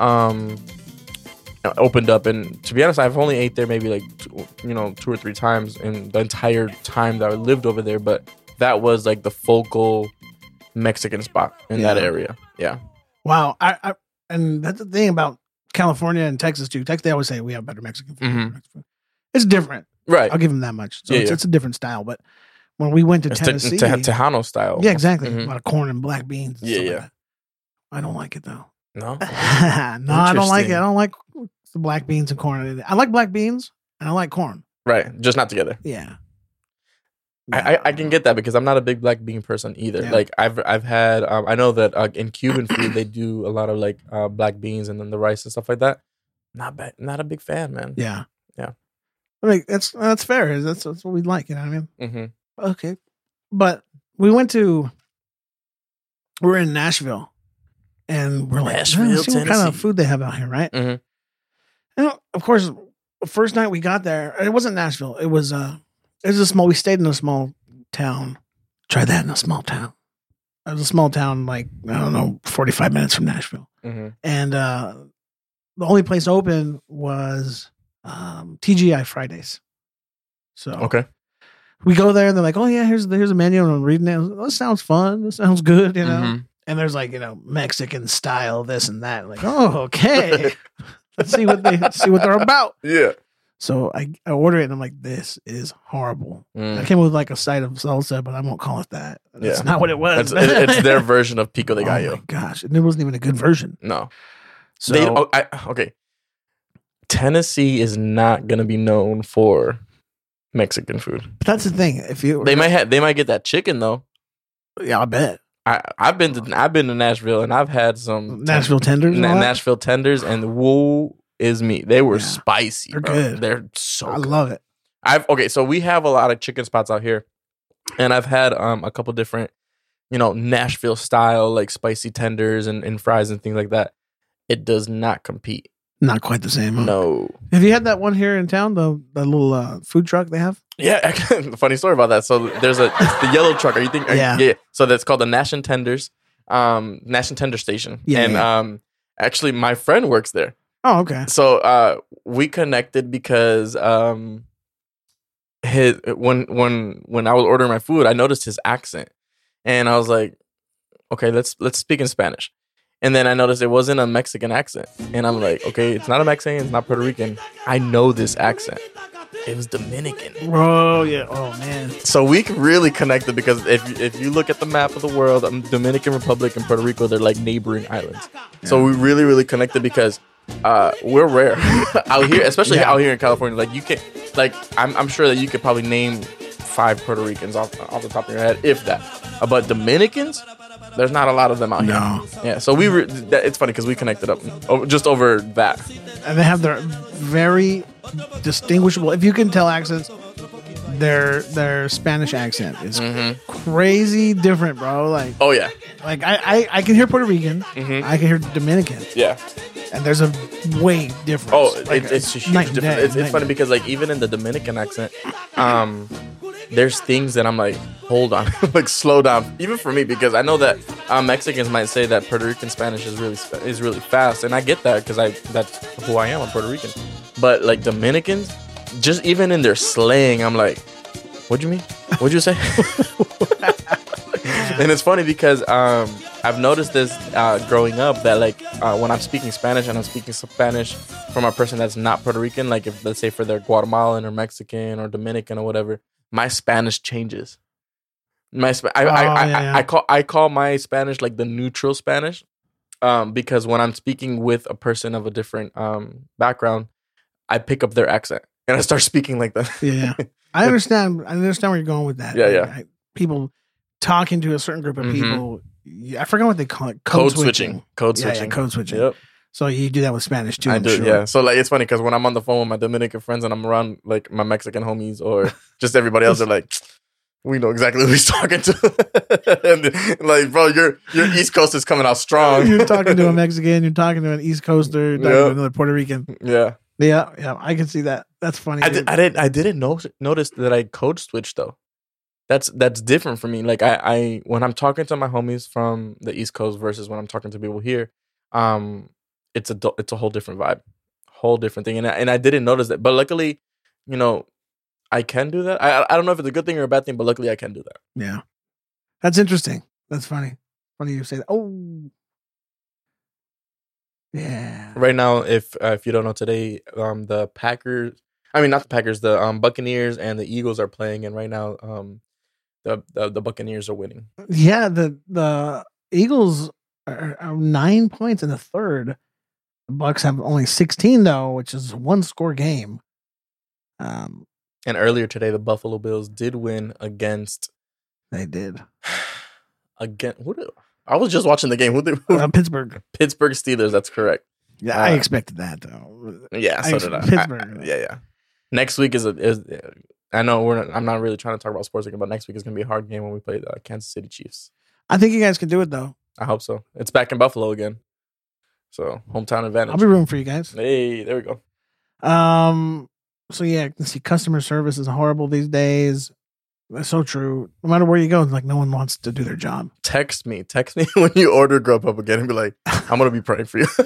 opened up. And to be honest, I've only ate there maybe like 2 or 3 times in the entire time that I lived over there, but that was like the focal Mexican spot in that area. Yeah. Wow. I and that's the thing about California and Texas too. Texas, they always say we have better Mexican food. Mm-hmm. It's different. Right. I'll give them that much. So it's a different style. But when we went to Tennessee, Tejano style. Yeah, exactly. Mm-hmm. A lot of corn and black beans. And yeah. like that. I don't like it though. No? No, I don't like it. I don't like the black beans and corn. I like black beans and I like corn. Right. Just not together. Yeah. I can get that because I'm not a big black bean person either. Yeah. Like I've had I know that in Cuban food they do a lot of like black beans and then the rice and stuff like that. Not a big fan, man. Yeah. Yeah. I mean that's fair. That's what we like. You know what I mean? Mm-hmm. Okay. But we're in Nashville, and we're like, Nashville, see what kind of food they have out here, right? Mm-hmm. And of course, the first night we got there, it wasn't Nashville. It was we stayed in a small town. Try that in a small town. It was a small town, like, I don't know, 45 minutes from Nashville. Mm-hmm. And the only place open was TGI Fridays. So okay. We go there and they're like, oh yeah, here's a menu, and I'm reading it. This sounds fun. This sounds good, you know. Mm-hmm. And there's like, Mexican style, this and that. Like, oh, okay. Let's see what they're about. Yeah. So I order it and I'm like, this is horrible. I came with like a side of salsa, but I won't call it that. That's not what it was. It's their version of pico de gallo. Oh my gosh. And it wasn't even a good version. No. So okay. Tennessee is not going to be known for Mexican food. But that's the thing. They might get that chicken though. Yeah, I bet. I've been to Nashville and I've had some Nashville tenders. Nashville tenders, and woe is me. They were spicy. They're bro. good. They're so I good. love it. So we have a lot of chicken spots out here, and I've had a couple different, Nashville style like spicy tenders and fries and things like that. It does not compete. Not quite the same. Huh? No. Have you had that one here in town? The little food truck they have? Yeah, funny story about that. So it's the yellow truck. Are you thinking? Yeah. So that's called the Nash and Tenders, Nash and Tender Station. Yeah. And actually, my friend works there. Oh, okay. So we connected because when I was ordering my food, I noticed his accent, and I was like, okay, let's speak in Spanish. And then I noticed it wasn't a Mexican accent. And I'm like, okay, it's not a Mexican, it's not Puerto Rican. I know this accent. It was Dominican. Oh, yeah. Oh, man. So we really connected because if you look at the map of the world, Dominican Republic and Puerto Rico, they're like neighboring islands. Yeah. So we really, really connected because we're rare out here, especially out here in California. Like you can, I'm sure that you could probably name 5 Puerto Ricans off the top of your head, if that. But Dominicans, there's not a lot of them out here. No. Yeah, so it's funny because we connected up just over that. And they have their very distinguishable, if you can tell accents, their Spanish accent is crazy different, bro. Like, oh yeah. Like I can hear Puerto Rican, I can hear Dominican. Yeah. And there's a way difference. Oh, it's a huge difference. It's funny because like even in the Dominican accent, there's things that I'm like, hold on, like slow down. Even for me, because I know that Mexicans might say that Puerto Rican Spanish is really fast, and I get that because that's who I am. I'm Puerto Rican. But like Dominicans, just even in their slang, I'm like, what'd you mean? What'd you say? And it's funny because I've noticed this growing up that like when I'm speaking Spanish and I'm speaking Spanish from a person that's not Puerto Rican, like if let's say for their Guatemalan or Mexican or Dominican or whatever, my Spanish changes. I call my Spanish like the neutral Spanish because when I'm speaking with a person of a different background, I pick up their accent and I start speaking like that. Yeah, I understand. I understand where you're going with that. Yeah. People talking to a certain group of people. I forgot what they call it. Code switching. Yeah, code switching. Yep. So you do that with Spanish too. I I'm do, sure. yeah. So like, it's funny because when I'm on the phone with my Dominican friends and I'm around like my Mexican homies or just everybody else, they're like, we know exactly who he's talking to. And like, bro, your East Coast is coming out strong. You're talking to a Mexican. You're talking to an East Coaster. You're talking to another Puerto Rican. Yeah. Yeah. I can see that. That's funny. I didn't notice that I code switched though. That's different for me. Like I when I'm talking to my homies from the East Coast versus when I'm talking to people here, it's a whole different vibe, whole different thing. And I didn't notice that, but luckily, I can do that. I don't know if it's a good thing or a bad thing, but luckily I can do that. Yeah, that's interesting. That's funny. Funny you say that. Oh, yeah. Right now, if you don't know today, the Packers. I mean, not the Packers. The Buccaneers and the Eagles are playing, and right now, the Buccaneers are winning. Yeah, the Eagles are 9 points in the third. The Bucks have only 16 though, which is a 1-score game. And earlier today, the Buffalo Bills did win against. They did. I was just watching the game. Pittsburgh. Pittsburgh Steelers. That's correct. Yeah, I expected that though. Yeah, so did I. Pittsburgh. Yeah. Next week is I know I'm not really trying to talk about sports again, but next week is going to be a hard game when we play the Kansas City Chiefs. I think you guys can do it though. I hope so. It's back in Buffalo again, so hometown advantage. I'll be rooting for you guys. Hey, there we go. So yeah, let's see. Customer service is horrible these days. That's so true. No matter where you go, it's like no one wants to do their job. Text me when you order Grubhub again and be like, I'm gonna be praying for you.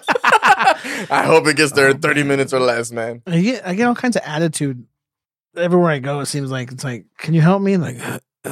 I hope it gets there in 30 minutes or less, man. I get all kinds of attitude everywhere I go. It seems like it's like, can you help me? Like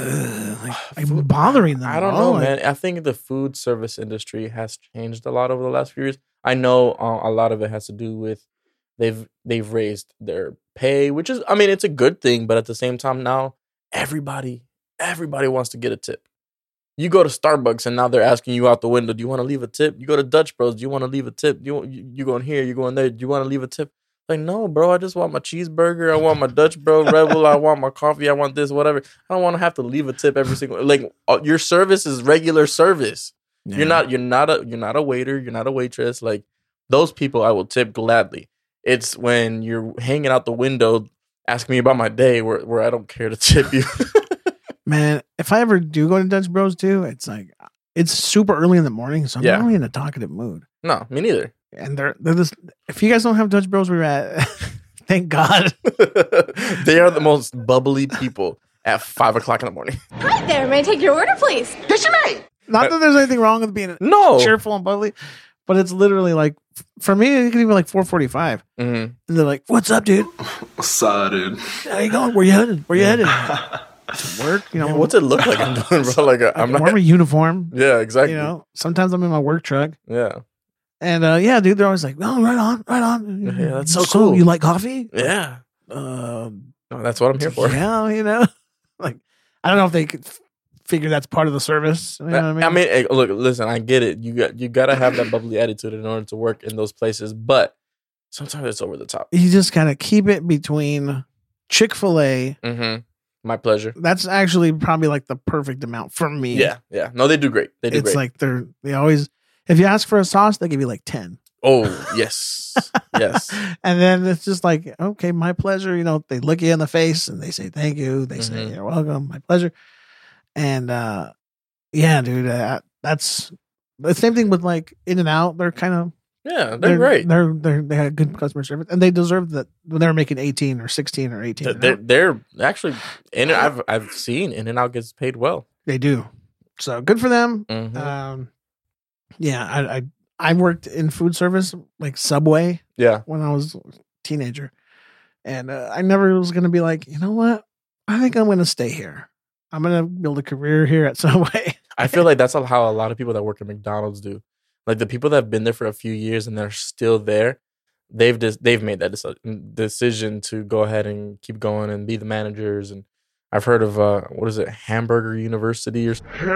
I'm bothering them. I don't know, man. I think the food service industry has changed a lot over the last few years. I know a lot of it has to do with they've raised their pay, which is, I mean, it's a good thing, but at the same time now, everybody wants to get a tip. You go to Starbucks and now they're asking you out the window, do you want to leave a tip? You go to Dutch Bros, do you want to leave a tip? You go in here, you go in there, do you want to leave a tip? Like, no, bro, I just want my cheeseburger. I want my Dutch Bro Red Bull. I want my coffee. I want this, whatever. I don't want to have to leave a tip every single, like, your service is regular service. Yeah. You're not a waiter. You're not a waitress. Like, those people I will tip gladly. It's when you're hanging out the window asking me about my day where I don't care to tip you. Man, if I ever do go to Dutch Bros too, it's like, it's super early in the morning, so I'm not really in a talkative mood. No, me neither. And they're this. If you guys don't have Dutch Bros where you're at, thank God. They are the most bubbly people at 5 o'clock in the morning. Hi there, may I take your order, please? Yes, you may. Not that there's anything wrong with being cheerful and bubbly, but it's literally like, for me, it could even like 4:45. Mm-hmm. And they're like, "What's up, dude? What's up, dude? How you going? Where you headed? Where you headed? To work? You know, what's it look like I'm doing, bro? Like I'm not wearing a uniform. Yeah, exactly. You know, sometimes I'm in my work truck. Yeah. And yeah, dude, they're always like, "Oh, right on." Yeah, that's so cool. You like coffee? Yeah. That's what I'm here for. Yeah, you know, like I don't know if they could figure that's part of the service. You know what I mean? Hey, look, listen, I get it. You got to have that bubbly attitude in order to work in those places, but sometimes it's over the top. You just gotta keep it between Chick-fil-A. Mm-hmm. My pleasure. That's actually probably like the perfect amount for me. Yeah. No, they do great. It's like they always, if you ask for a sauce, they give you like 10. Oh, yes. Yes. And then it's just like, okay, my pleasure. You know, they look you in the face and they say, thank you. They say, you're welcome. My pleasure. And yeah, dude, that's the same thing with like In-N-Out. They're kind of, they're great. They had good customer service, and they deserve that when they were making 18 or 16 or 18. They're actually I've seen In-N-Out gets paid well. They do, so good for them. Mm-hmm. Yeah, I worked in food service like Subway. Yeah, when I was a teenager, and I never was gonna be like, you know what? I think I'm gonna stay here. I'm gonna build a career here at Subway. I feel like that's how a lot of people that work at McDonald's do. Like the people that have been there for a few years and they're still there, they've made that decision to go ahead and keep going and be the managers. And I've heard of what is it, Hamburger University or something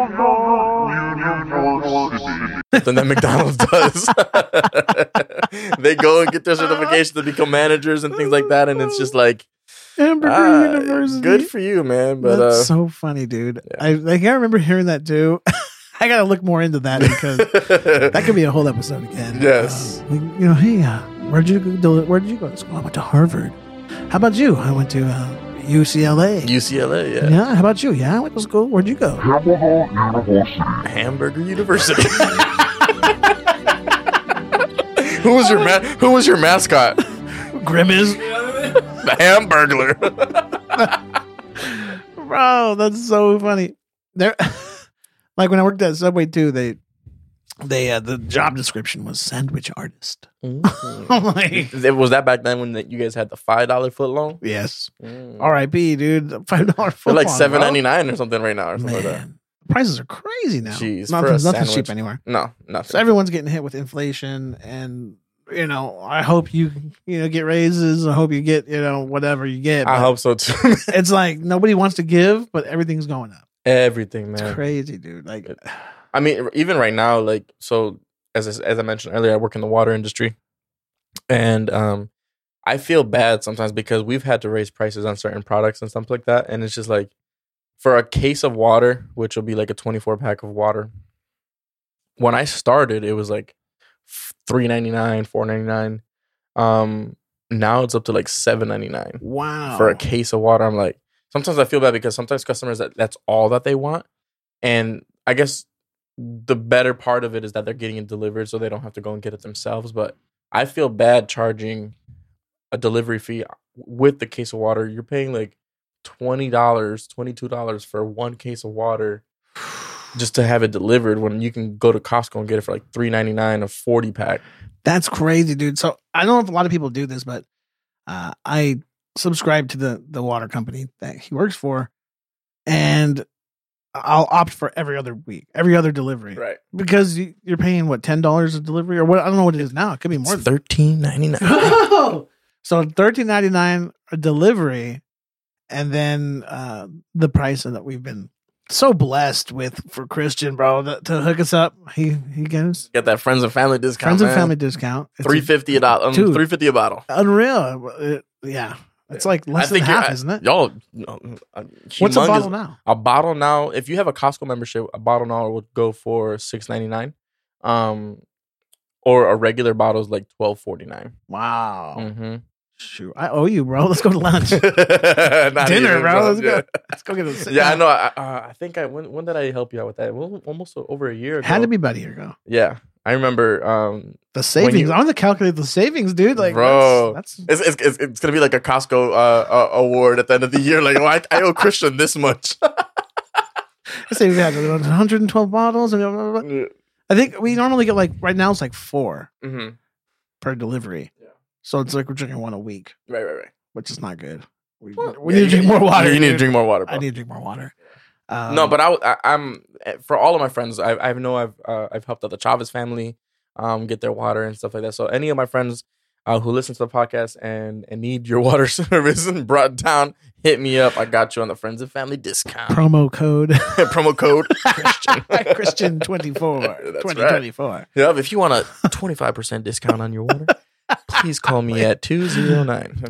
that McDonald's does. They go and get their certification to become managers and things like that, and it's just like Hamburger University. Good for you, man. But that's so funny, dude. Yeah. I remember hearing that too. I gotta look more into that because that could be a whole episode again. Yes. Hey, where'd you go to school? I went to Harvard. How about you? I went to UCLA. UCLA, yeah. Yeah. How about you? Yeah, I went to school. Where'd you go? Hamburger University. Who was your mascot? Grimace. The Hamburglar. Bro, that's so funny. There, like when I worked at Subway too, they the job description was sandwich artist. I'm like, Was that back then when you guys had the $5 foot long? yes. R.I.P. dude, $5 They're foot like long, $7.99 or something right now, or something like that. Man, prices are crazy now. Jeez, for a Nothing's sandwich. cheap anywhere. No, nothing. So everyone's getting hit with inflation, and I hope you get raises. I hope you get whatever you get. I but hope so too. it's like nobody wants to give, but everything's going up. Everything, man. It's crazy, dude. Like, I mean, even right now, like, so as I mentioned earlier, I work in the water industry, and I feel bad sometimes because we've had to raise prices on certain products and stuff like that, and it's just like for a case of water, which will be like a 24-pack of water. When I started, it was like $3.99, $4.99. Now it's up to like $7.99. wow, For a case of water. I'm like, sometimes I feel bad because sometimes customers that's all that they want, and I guess the better part of it is that they're getting it delivered, so they don't have to go and get it themselves. But I feel bad charging a delivery fee with the case of water. You're paying like $20, $22 for one case of water just to have it delivered when you can go to Costco and get it for like $3.99 a 40-pack. That's crazy, dude. So I don't know if a lot of people do this, but I subscribe to the water company that he works for, and I'll opt for every other delivery, Right. Because you're paying what, $10 a delivery or what? I don't know what it is now. It could be more. It's $13.99. So $13.99 a delivery, and then the price that we've been so blessed with for Christian, bro, to hook us up. He gets Get that friends and family discount. friends and man. family discount. It's $3.50 a bottle. Dude. $3.50 a bottle. unreal. Yeah, it's like less than half, isn't it? Y'all, What's a bottle now? A bottle now, if you have a Costco membership, a bottle now would go for $6.99. Or a regular bottle is like $12.49. Wow. Mm-hmm. Shoot, I owe you, bro. Let's go to lunch. Dinner, Bro. Let's go get a Yeah, I know. I think when did I help you out with that? Well, almost over a year ago. Had to be about a year ago. Yeah, I remember. The savings. I want to calculate the savings, dude. Like, bro, that's it's gonna be like a Costco award at the end of the year. Like, I owe Christian this much. I say we had 112 bottles. And blah, blah, blah. I think we normally get like right now it's like 4 per delivery. Yeah. So it's like we're drinking one a week. Right. Which is not good. We need to drink more water. You need to drink more water, bro. I need to drink more water. No, but I'm for all of my friends. I've helped out the Chavez family get their water and stuff like that. So any of my friends who listen to the podcast and need your water service and brought down, hit me up. I got you on the friends and family discount. Promo code Christian. Christian 24 2024. Right. Yep. If you want a 25% discount on your water, please call me at 209.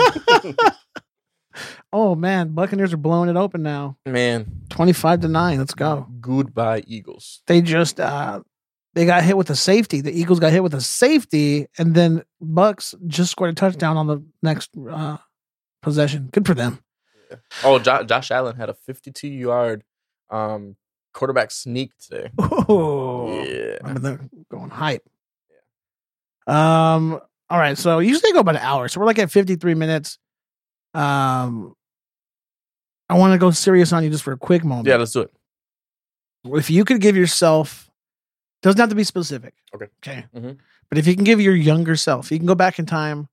Oh man, Buccaneers are blowing it open now. Man, 25-9. Let's go. Goodbye, Eagles. They just they got hit with a safety. The Eagles got hit with a safety, and then Bucks just scored a touchdown on the next possession. Good for them. Yeah. Oh, Josh Allen had a 52-yard quarterback sneak today. Oh, yeah. I mean, they're going hype. Yeah. All right. So usually they go about an hour. So we're like at 53 minutes. I want to go serious on you just for a quick moment. Yeah, let's do it. If you could give yourself, doesn't have to be specific. Okay. Mm-hmm. But if you can give your younger self, you can go back in time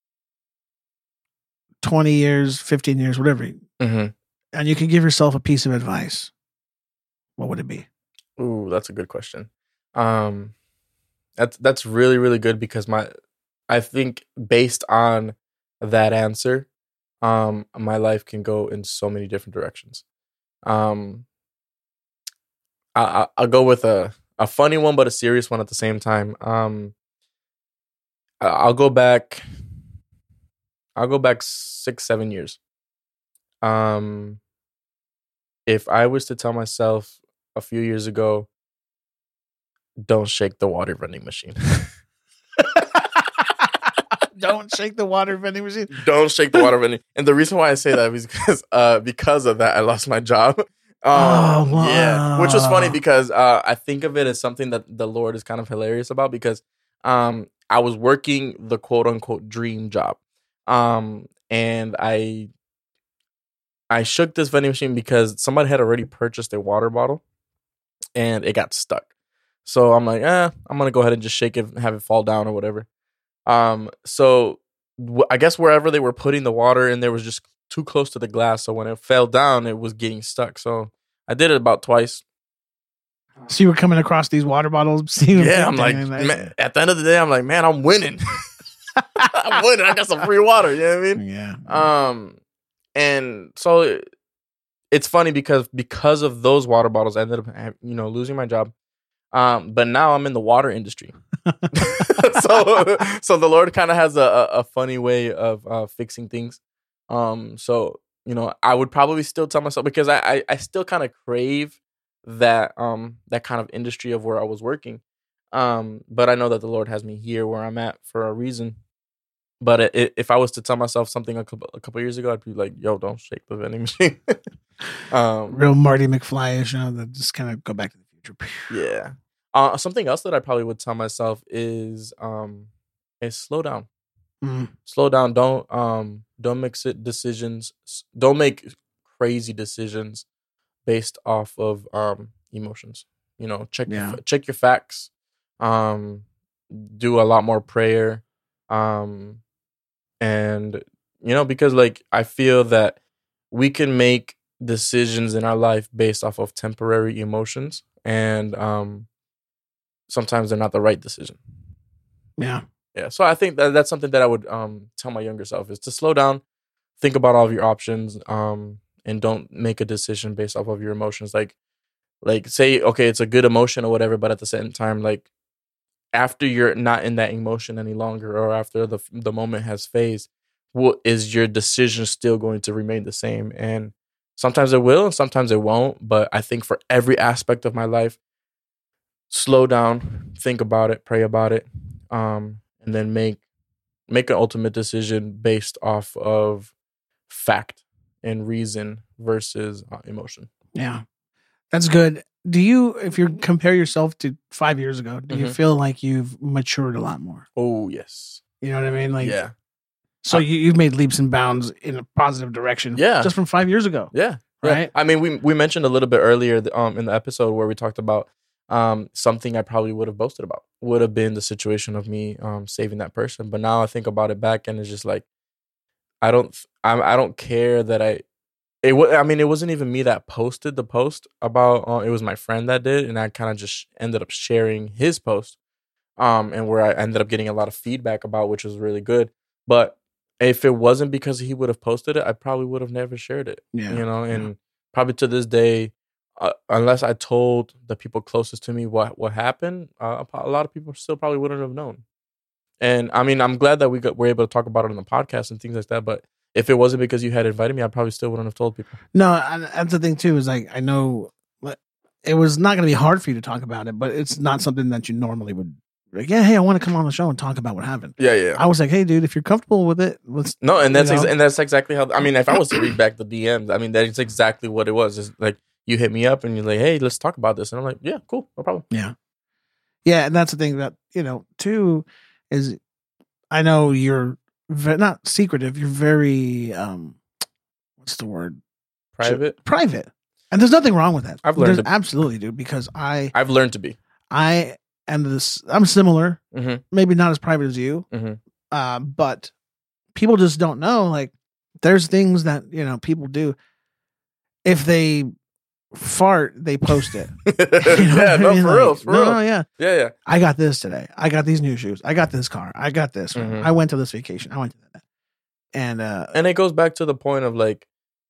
20 years, 15 years, whatever. Mm-hmm. And you can give yourself a piece of advice. What would it be? Ooh, that's a good question. That's really, really good because I think based on that answer, my life can go in so many different directions. I'll go with a funny one, but a serious one at the same time. I'll go back 6-7 years. If I was to tell myself a few years ago, don't shake the water vending machine. Don't shake the water vending machine. Don't shake the water vending. And the reason why I say that is because of that, I lost my job. Wow. Yeah, which was funny because I think of it as something that the Lord is kind of hilarious about because I was working the quote unquote dream job, and I shook this vending machine because somebody had already purchased a water bottle, and it got stuck. So I'm like, I'm gonna go ahead and just shake it, and have it fall down or whatever. So I guess wherever they were putting the water in there was just too close to the glass. So when it fell down, it was getting stuck. So I did it about twice. So you were coming across these water bottles. Yeah, I'm like, man, at the end of the day, I'm like, man, I'm winning. I'm winning. I got some free water. You know what I mean? Yeah. And so it's funny because of those water bottles, I ended up, losing my job. But now I'm in the water industry. so the Lord kind of has a funny way of fixing things. So I would probably still tell myself because I still kind of crave that that kind of industry of where I was working. But I know that the Lord has me here where I'm at for a reason. But if I was to tell myself something a couple years ago, I'd be like, "Yo, don't shake the vending machine." Real Marty McFly-ish, that just kind of go back to the future. Yeah. Something else that I probably would tell myself is slow down. Slow down. Don't make decisions. Don't make crazy decisions based off of emotions. Check your facts. Do a lot more prayer. And because I feel that we can make decisions in our life based off of temporary emotions, and sometimes they're not the right decision. Yeah. Yeah. So I think that's something that I would tell my younger self is to slow down, think about all of your options, and don't make a decision based off of your emotions. Like say, okay, it's a good emotion or whatever, but at the same time, after you're not in that emotion any longer, or after the moment has phased, is your decision still going to remain the same? And sometimes it will, and sometimes it won't. But I think for every aspect of my life, slow down, think about it, pray about it, and then make an ultimate decision based off of fact and reason versus emotion. Yeah, that's good. If you compare yourself to 5 years ago, do you feel like you've matured a lot more? Oh, yes. You know what I mean? Yeah. So you've made leaps and bounds in a positive direction. Yeah. Just from 5 years ago. Yeah. Right. I mean, we mentioned a little bit earlier in the episode where we talked about something I probably would have boasted about would have been the situation of me saving that person. But now I think about it back, and it's just like I don't care that it wasn't even me that posted the post about. It was my friend that did, and I kind of just ended up sharing his post, and where I ended up getting a lot of feedback about, which was really good. But if it wasn't because he would have posted it, I probably would have never shared it. Yeah, and probably to this day, unless I told the people closest to me what happened, a lot of people still probably wouldn't have known. And I mean, I'm glad that we're able to talk about it on the podcast and things like that. But if it wasn't because you had invited me, I probably still wouldn't have told people. No, that's the thing too. Is I know it was not going to be hard for you to talk about it, but it's not something that you normally would. Hey, I want to come on the show and talk about what happened. Yeah. I was like, hey, dude, if you're comfortable with it, let's. No, and that's exactly how. I mean, if I was to read back the DMs, I mean, that's exactly what it was. It's like you hit me up and you're like, hey, let's talk about this, and I'm like, yeah, cool, no problem. Yeah, and that's the thing that too is I know you're not secretive. You're very what's the word? Private, and there's nothing wrong with that. I've learned absolutely, dude, because I've learned to be. I'm similar, maybe not as private as you, but people just don't know. Like, there's things that people do. If they fart, they post it. For real. Yeah. I got this today. I got these new shoes. I got this car. I got this. I went to this vacation. I went to that, and it goes back to the point of like,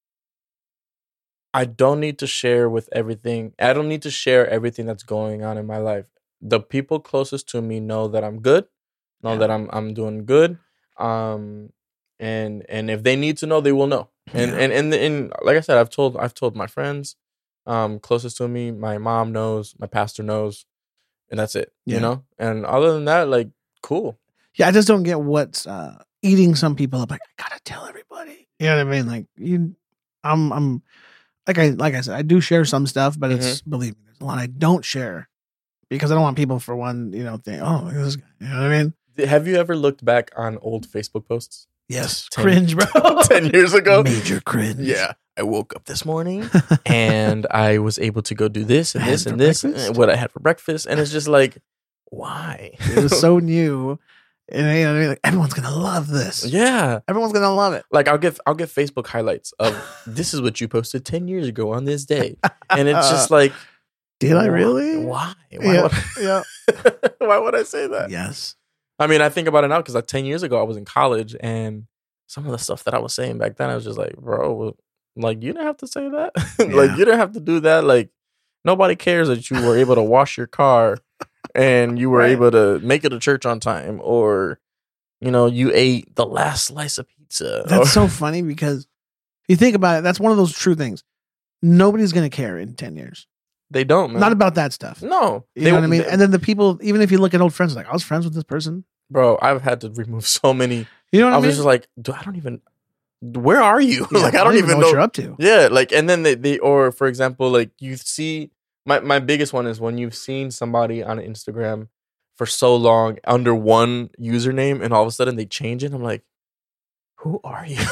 I don't need to share with everything. I don't need to share everything that's going on in my life. The people closest to me know that I'm good, that I'm doing good, and if they need to know, they will know. And like I said, I've told my friends closest to me. My mom knows. My pastor knows, and that's it. Yeah. You know, and other than that, like, cool. Yeah, I just don't get what's eating some people up. Like, I gotta tell everybody. You know what I mean? Like, I'm like I said, I do share some stuff, but it's believe me, there's a lot I don't share because I don't want people for one, think, oh, look at this guy. You know what I mean? Have you ever looked back on old Facebook posts? Yes, cringe, bro. 10 years ago, major cringe. Yeah, I woke up this morning and I was able to go do this and this and this, and what I had for breakfast, and it's just like, why? It was so new. And like, everyone's gonna love this. Yeah, everyone's gonna love it. Like I'll get Facebook highlights of this is what you posted 10 years ago on this day, and it's just like, did I really? Why? Yeah. Why would I say that? Yes. I mean, I think about it now because like 10 years ago I was in college, and some of the stuff that I was saying back then, I was just like, bro, like you didn't have to say that. Like you didn't have to do that. Like nobody cares that you were able to wash your car. And you were able to make it to church on time, or, you ate the last slice of pizza. That's so funny because if you think about it, that's one of those true things. Nobody's going to care in 10 years. They don't, man. Not about that stuff. No. You know what I mean? And then the people, even if you look at old friends, like, I was friends with this person. Bro, I've had to remove so many. You know what I mean? I was just like, I don't even, where are you? Yeah, like, I don't even know what you're up to. Yeah. Like, and then they or for example, like you see, My biggest one is when you've seen somebody on Instagram for so long under one username and all of a sudden they change it. I'm like, who are you?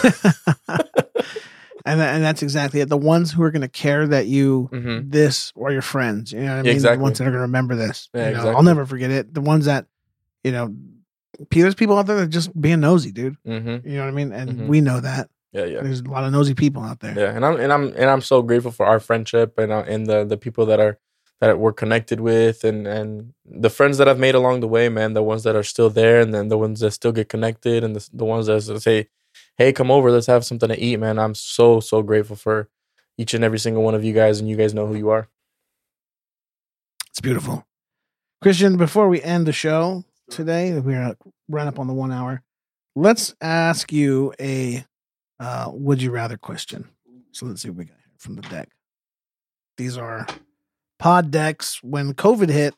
and that's exactly it. The ones who are going to care that you this or your friends, you know what I mean? Exactly. The ones that are going to remember this. Yeah, exactly. I'll never forget it. The ones that, there's people out there that are just being nosy, dude. Mm-hmm. You know what I mean? And we know that. Yeah, yeah. There's a lot of nosy people out there. Yeah, and I'm so grateful for our friendship and the people that we're connected with and the friends that I've made along the way, man. The ones that are still there, and then the ones that still get connected, and the ones that say, "Hey, come over, let's have something to eat," man. I'm so grateful for each and every single one of you guys, and you guys know who you are. It's beautiful, Christian. Before we end the show today, we're run up on the 1 hour. Let's ask you a would you rather question. So let's see what we got here from the deck. These are pod decks. When COVID hit,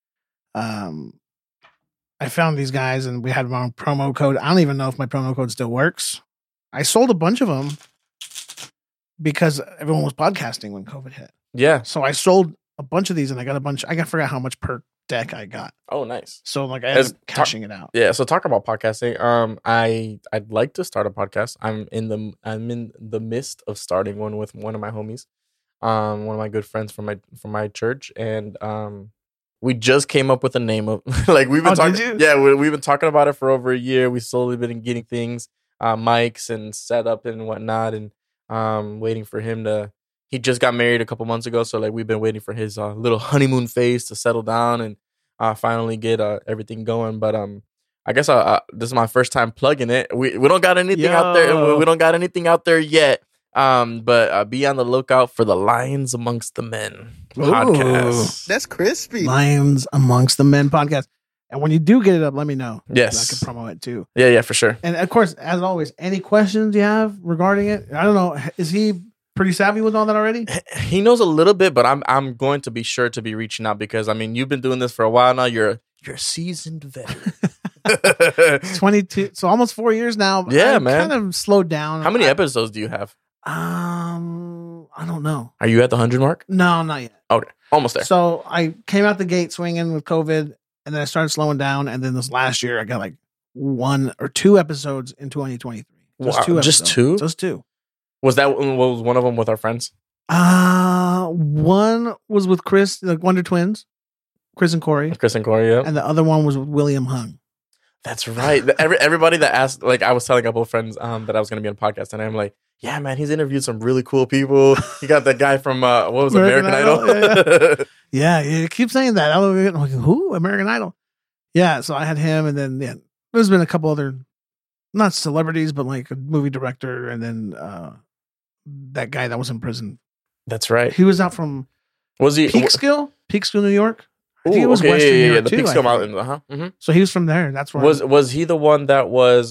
I found these guys and we had my own promo code. I don't even know if my promo code still works. I sold a bunch of them because everyone was podcasting when COVID hit. Yeah. So I sold a bunch of these and I got a bunch. I forgot how much per deck I got. Oh, nice. So like I ended up cashing it out. Yeah. So talk about podcasting. I'd like to start a podcast. I'm in the midst of starting one with one of my homies, one of my good friends from my church, and we just came up with a name of like we've been talking. Yeah, we've been talking about it for over a year. We've slowly been getting things, mics and setup and whatnot, and waiting for him to. He just got married a couple months ago, so like we've been waiting for his little honeymoon phase to settle down and finally get everything going. But I guess this is my first time plugging it. We don't got anything out there. We don't got anything out there yet. But be on the lookout for the Lions Amongst the Men podcast. That's crispy. Lions Amongst the Men podcast. And when you do get it up, let me know. Yes. I can promo it too. Yeah, for sure. And of course, as always, any questions you have regarding it? I don't know. Is he pretty savvy with all that already? He knows a little bit, but I'm going to be sure to be reaching out because I mean you've been doing this for a while now. You're a seasoned veteran. 22, so almost 4 years now. Yeah, I man. Kind of slowed down. How many episodes do you have? I don't know. Are you at the 100 mark? No, not yet. Okay, almost there. So I came out the gate swinging with COVID, and then I started slowing down. And then this last year, I got like 1 or 2 episodes in 2023. Just two? Just 2. Was one of them with our friends? One was with Chris, the Wonder Twins, Chris and Corey. Yeah. And the other one was with William Hung. That's right. Everybody that asked, like, I was telling a couple of friends that I was going to be on a podcast, and I'm like, yeah, man, he's interviewed some really cool people. He got that guy from what was American Idol? Yeah, you keep saying that. I'm like, who? American Idol? Yeah, so I had him, and then there's been a couple other, not celebrities, but like a movie director, and then that guy that was in prison. That's right. He was out from Peekskill, New York. I think it was Western New York the too, Peekskill Mountains. So he was from there. That's where was he the one that was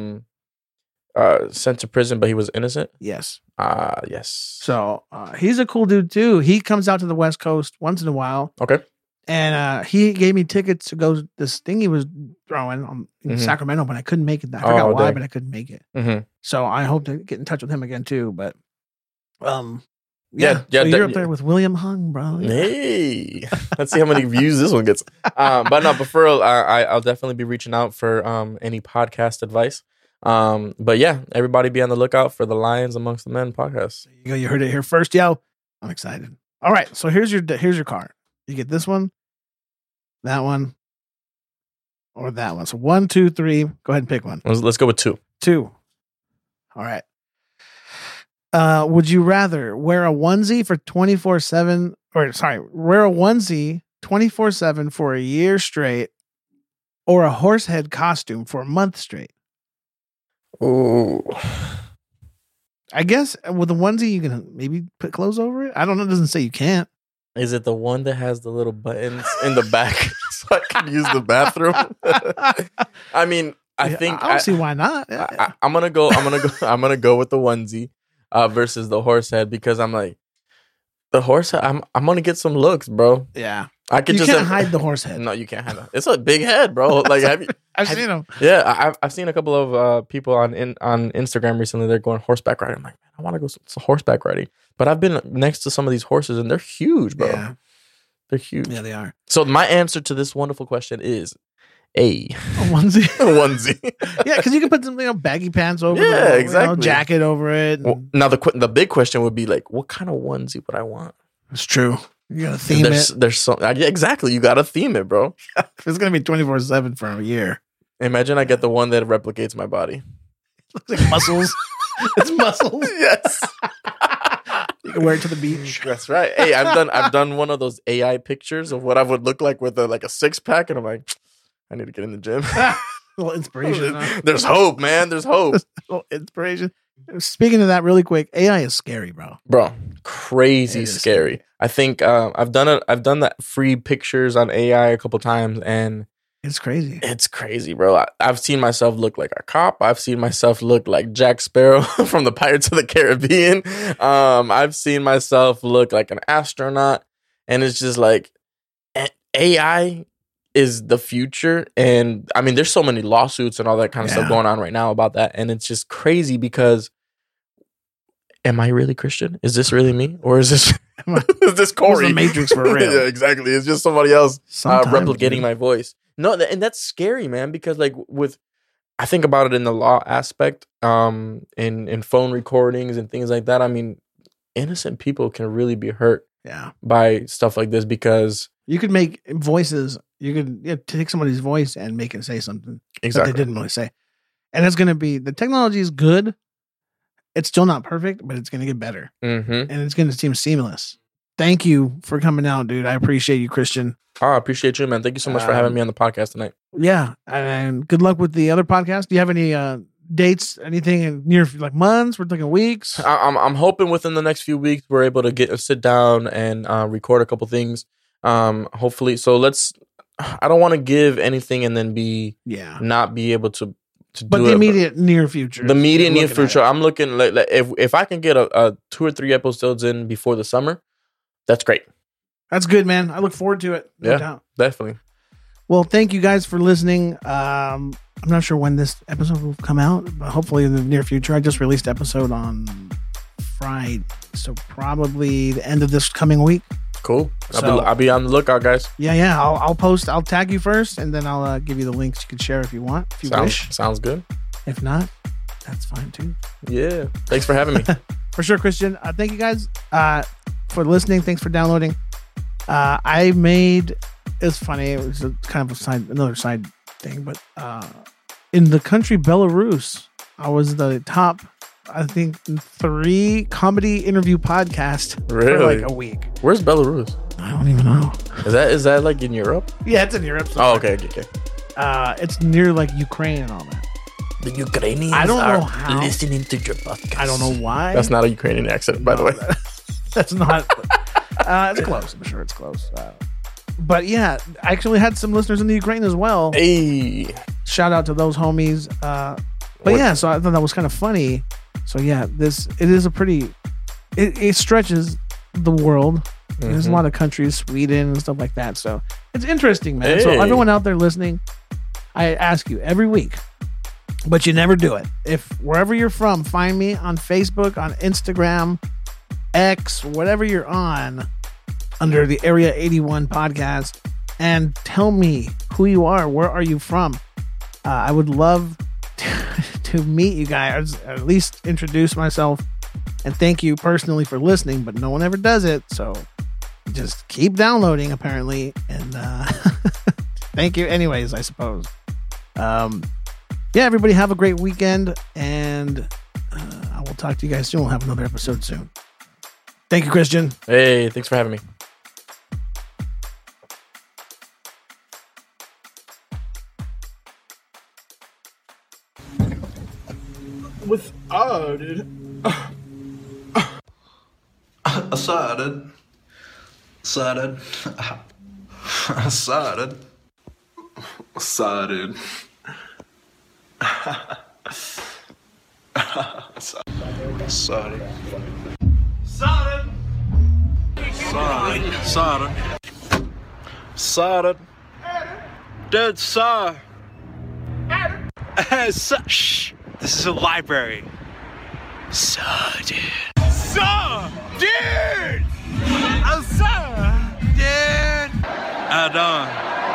sent to prison, but he was innocent? Yes. Yes. So he's a cool dude too. He comes out to the West Coast once in a while. Okay. And he gave me tickets to go this thing he was throwing in Sacramento, but I couldn't make it. I forgot why, but I couldn't make it. So I hope to get in touch with him again too. But yeah, so you're up there with William Hung, bro. Hey, let's see how many views this one gets. But for real, I'll definitely be reaching out for any podcast advice. But yeah, everybody be on the lookout for the Lions Amongst the Men podcast. There you go. You heard it here first, yo. I'm excited. All right, so here's your card. You get this one, that one, or that one. So 1, 2, 3. Go ahead and pick one. Let's go with 2. 2. All right. Would you rather wear a onesie for 24/7, wear a onesie 24/7 for a year straight, or a horse head costume for a month straight? Ooh. I guess with a onesie you can maybe put clothes over it. I don't know. It doesn't say you can't. Is it the one that has the little buttons in the back so I can use the bathroom? I mean, I don't see why not. I'm gonna go with the onesie versus the horse head, because I'm like, the horse head, I'm gonna get some looks, bro. Yeah. I could you can't hide the horse head. No, you can't hide it. It's a big head, bro. Like, I've seen them. Yeah, I've seen a couple of people on Instagram recently. They're going horseback riding. I'm like, man, I want to go some horseback riding. But I've been next to some of these horses, and they're huge, bro. Yeah. They're huge. Yeah, they are. So my answer to this wonderful question is a onesie. A onesie. Yeah, because you can put some baggy pants over. Yeah, exactly. Jacket over it. Well, now the big question would be like, what kind of onesie would I want? It's true. You gotta theme it. There's so yeah, exactly. You gotta theme it, bro. If it's gonna be 24/7 for a year. Imagine I get the one that replicates my body. Looks like muscles. It's muscles. Yes. You can wear it to the beach. That's right. Hey, I've done one of those AI pictures of what I would look like with a 6-pack, and I'm like, I need to get in the gym. A little inspiration. There's hope, man. There's hope. A little inspiration. Speaking of that, really quick, AI is scary, bro. Bro, crazy scary. I think I've done that free pictures on AI a couple times, and it's crazy. It's crazy, bro. I've seen myself look like a cop. I've seen myself look like Jack Sparrow from the Pirates of the Caribbean. I've seen myself look like an astronaut, and it's just like AI is the future. And I mean, there's so many lawsuits and all that kind of stuff going on right now about that, and it's just crazy because, am I really Christian? Is this really me, or is this Corey? The Matrix for real? Yeah, exactly. It's just somebody else replicating my voice. No, and that's scary, man. Because I think about it in the law aspect, in phone recordings and things like that. I mean, innocent people can really be hurt, by stuff like this, because you could make voices. You could take somebody's voice and make it say something that they didn't really say, and it's going to be, the technology is good. It's still not perfect, but it's going to get better, and it's going to seem seamless. Thank you for coming out, dude. I appreciate you, Christian. Oh, I appreciate you, man. Thank you so much for having me on the podcast tonight. Yeah, and good luck with the other podcast. Do you have any dates? Anything in near months? We're talking weeks. I'm hoping within the next few weeks we're able to sit down and record a couple things. Hopefully, so I don't want to give anything and then not be able to. But the immediate near future. The immediate near future. I'm looking like if I can get a 2 or 3 episodes in before the summer, that's great. That's good, man. I look forward to it. No doubt. Definitely. Well, thank you guys for listening. I'm not sure when this episode will come out, but hopefully in the near future. I just released episode on Friday, so probably the end of this coming week. Cool. I'll be on the lookout, guys. Yeah. I'll post. I'll tag you first, and then I'll give you the links you can share if you want. If you wish. Sounds good. If not, that's fine too. Yeah. Thanks for having me. For sure, Christian. Thank you guys for listening. Thanks for downloading. It's funny. It was kind of another side thing, but in the country Belarus, I was the top, I think, 3 comedy interview podcast for a week. Where's Belarus? I don't even know. Is that in Europe? Yeah, it's in Europe. Oh, okay. It's near Ukraine and all that. The Ukrainians are listening to your podcast. I don't know why. That's not a Ukrainian accent, by the way. That's not. It's close. I'm sure it's close. But yeah, I actually had some listeners in the Ukraine as well. Hey, shout out to those homies. So I thought that was kind of funny. So yeah, it is a pretty. It stretches the world. There's a lot of countries, Sweden and stuff like that. So It's interesting, man. So Hey. everyone out there listening, I ask you every week, but you never do it. If wherever you're from, find me on Facebook, on Instagram, X, whatever you're on, under the Area 81 podcast, and tell me who you are. Where are you from? I would love to meet you guys, or at least introduce myself, and thank you personally for listening, but no one ever does it, so just keep downloading, apparently, and thank you anyways, I suppose. Yeah, everybody have a great weekend, and I will talk to you guys soon. We'll have another episode soon. Thank you, Christian. Hey, thanks for having me. Without it. Excited. Dude, sir. Shh. This is a library. Sir, dude. Sir, dude. Oh, sir, dude. How done?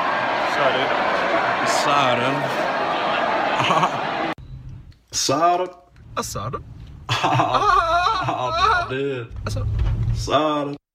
Excited. Excited. Excited.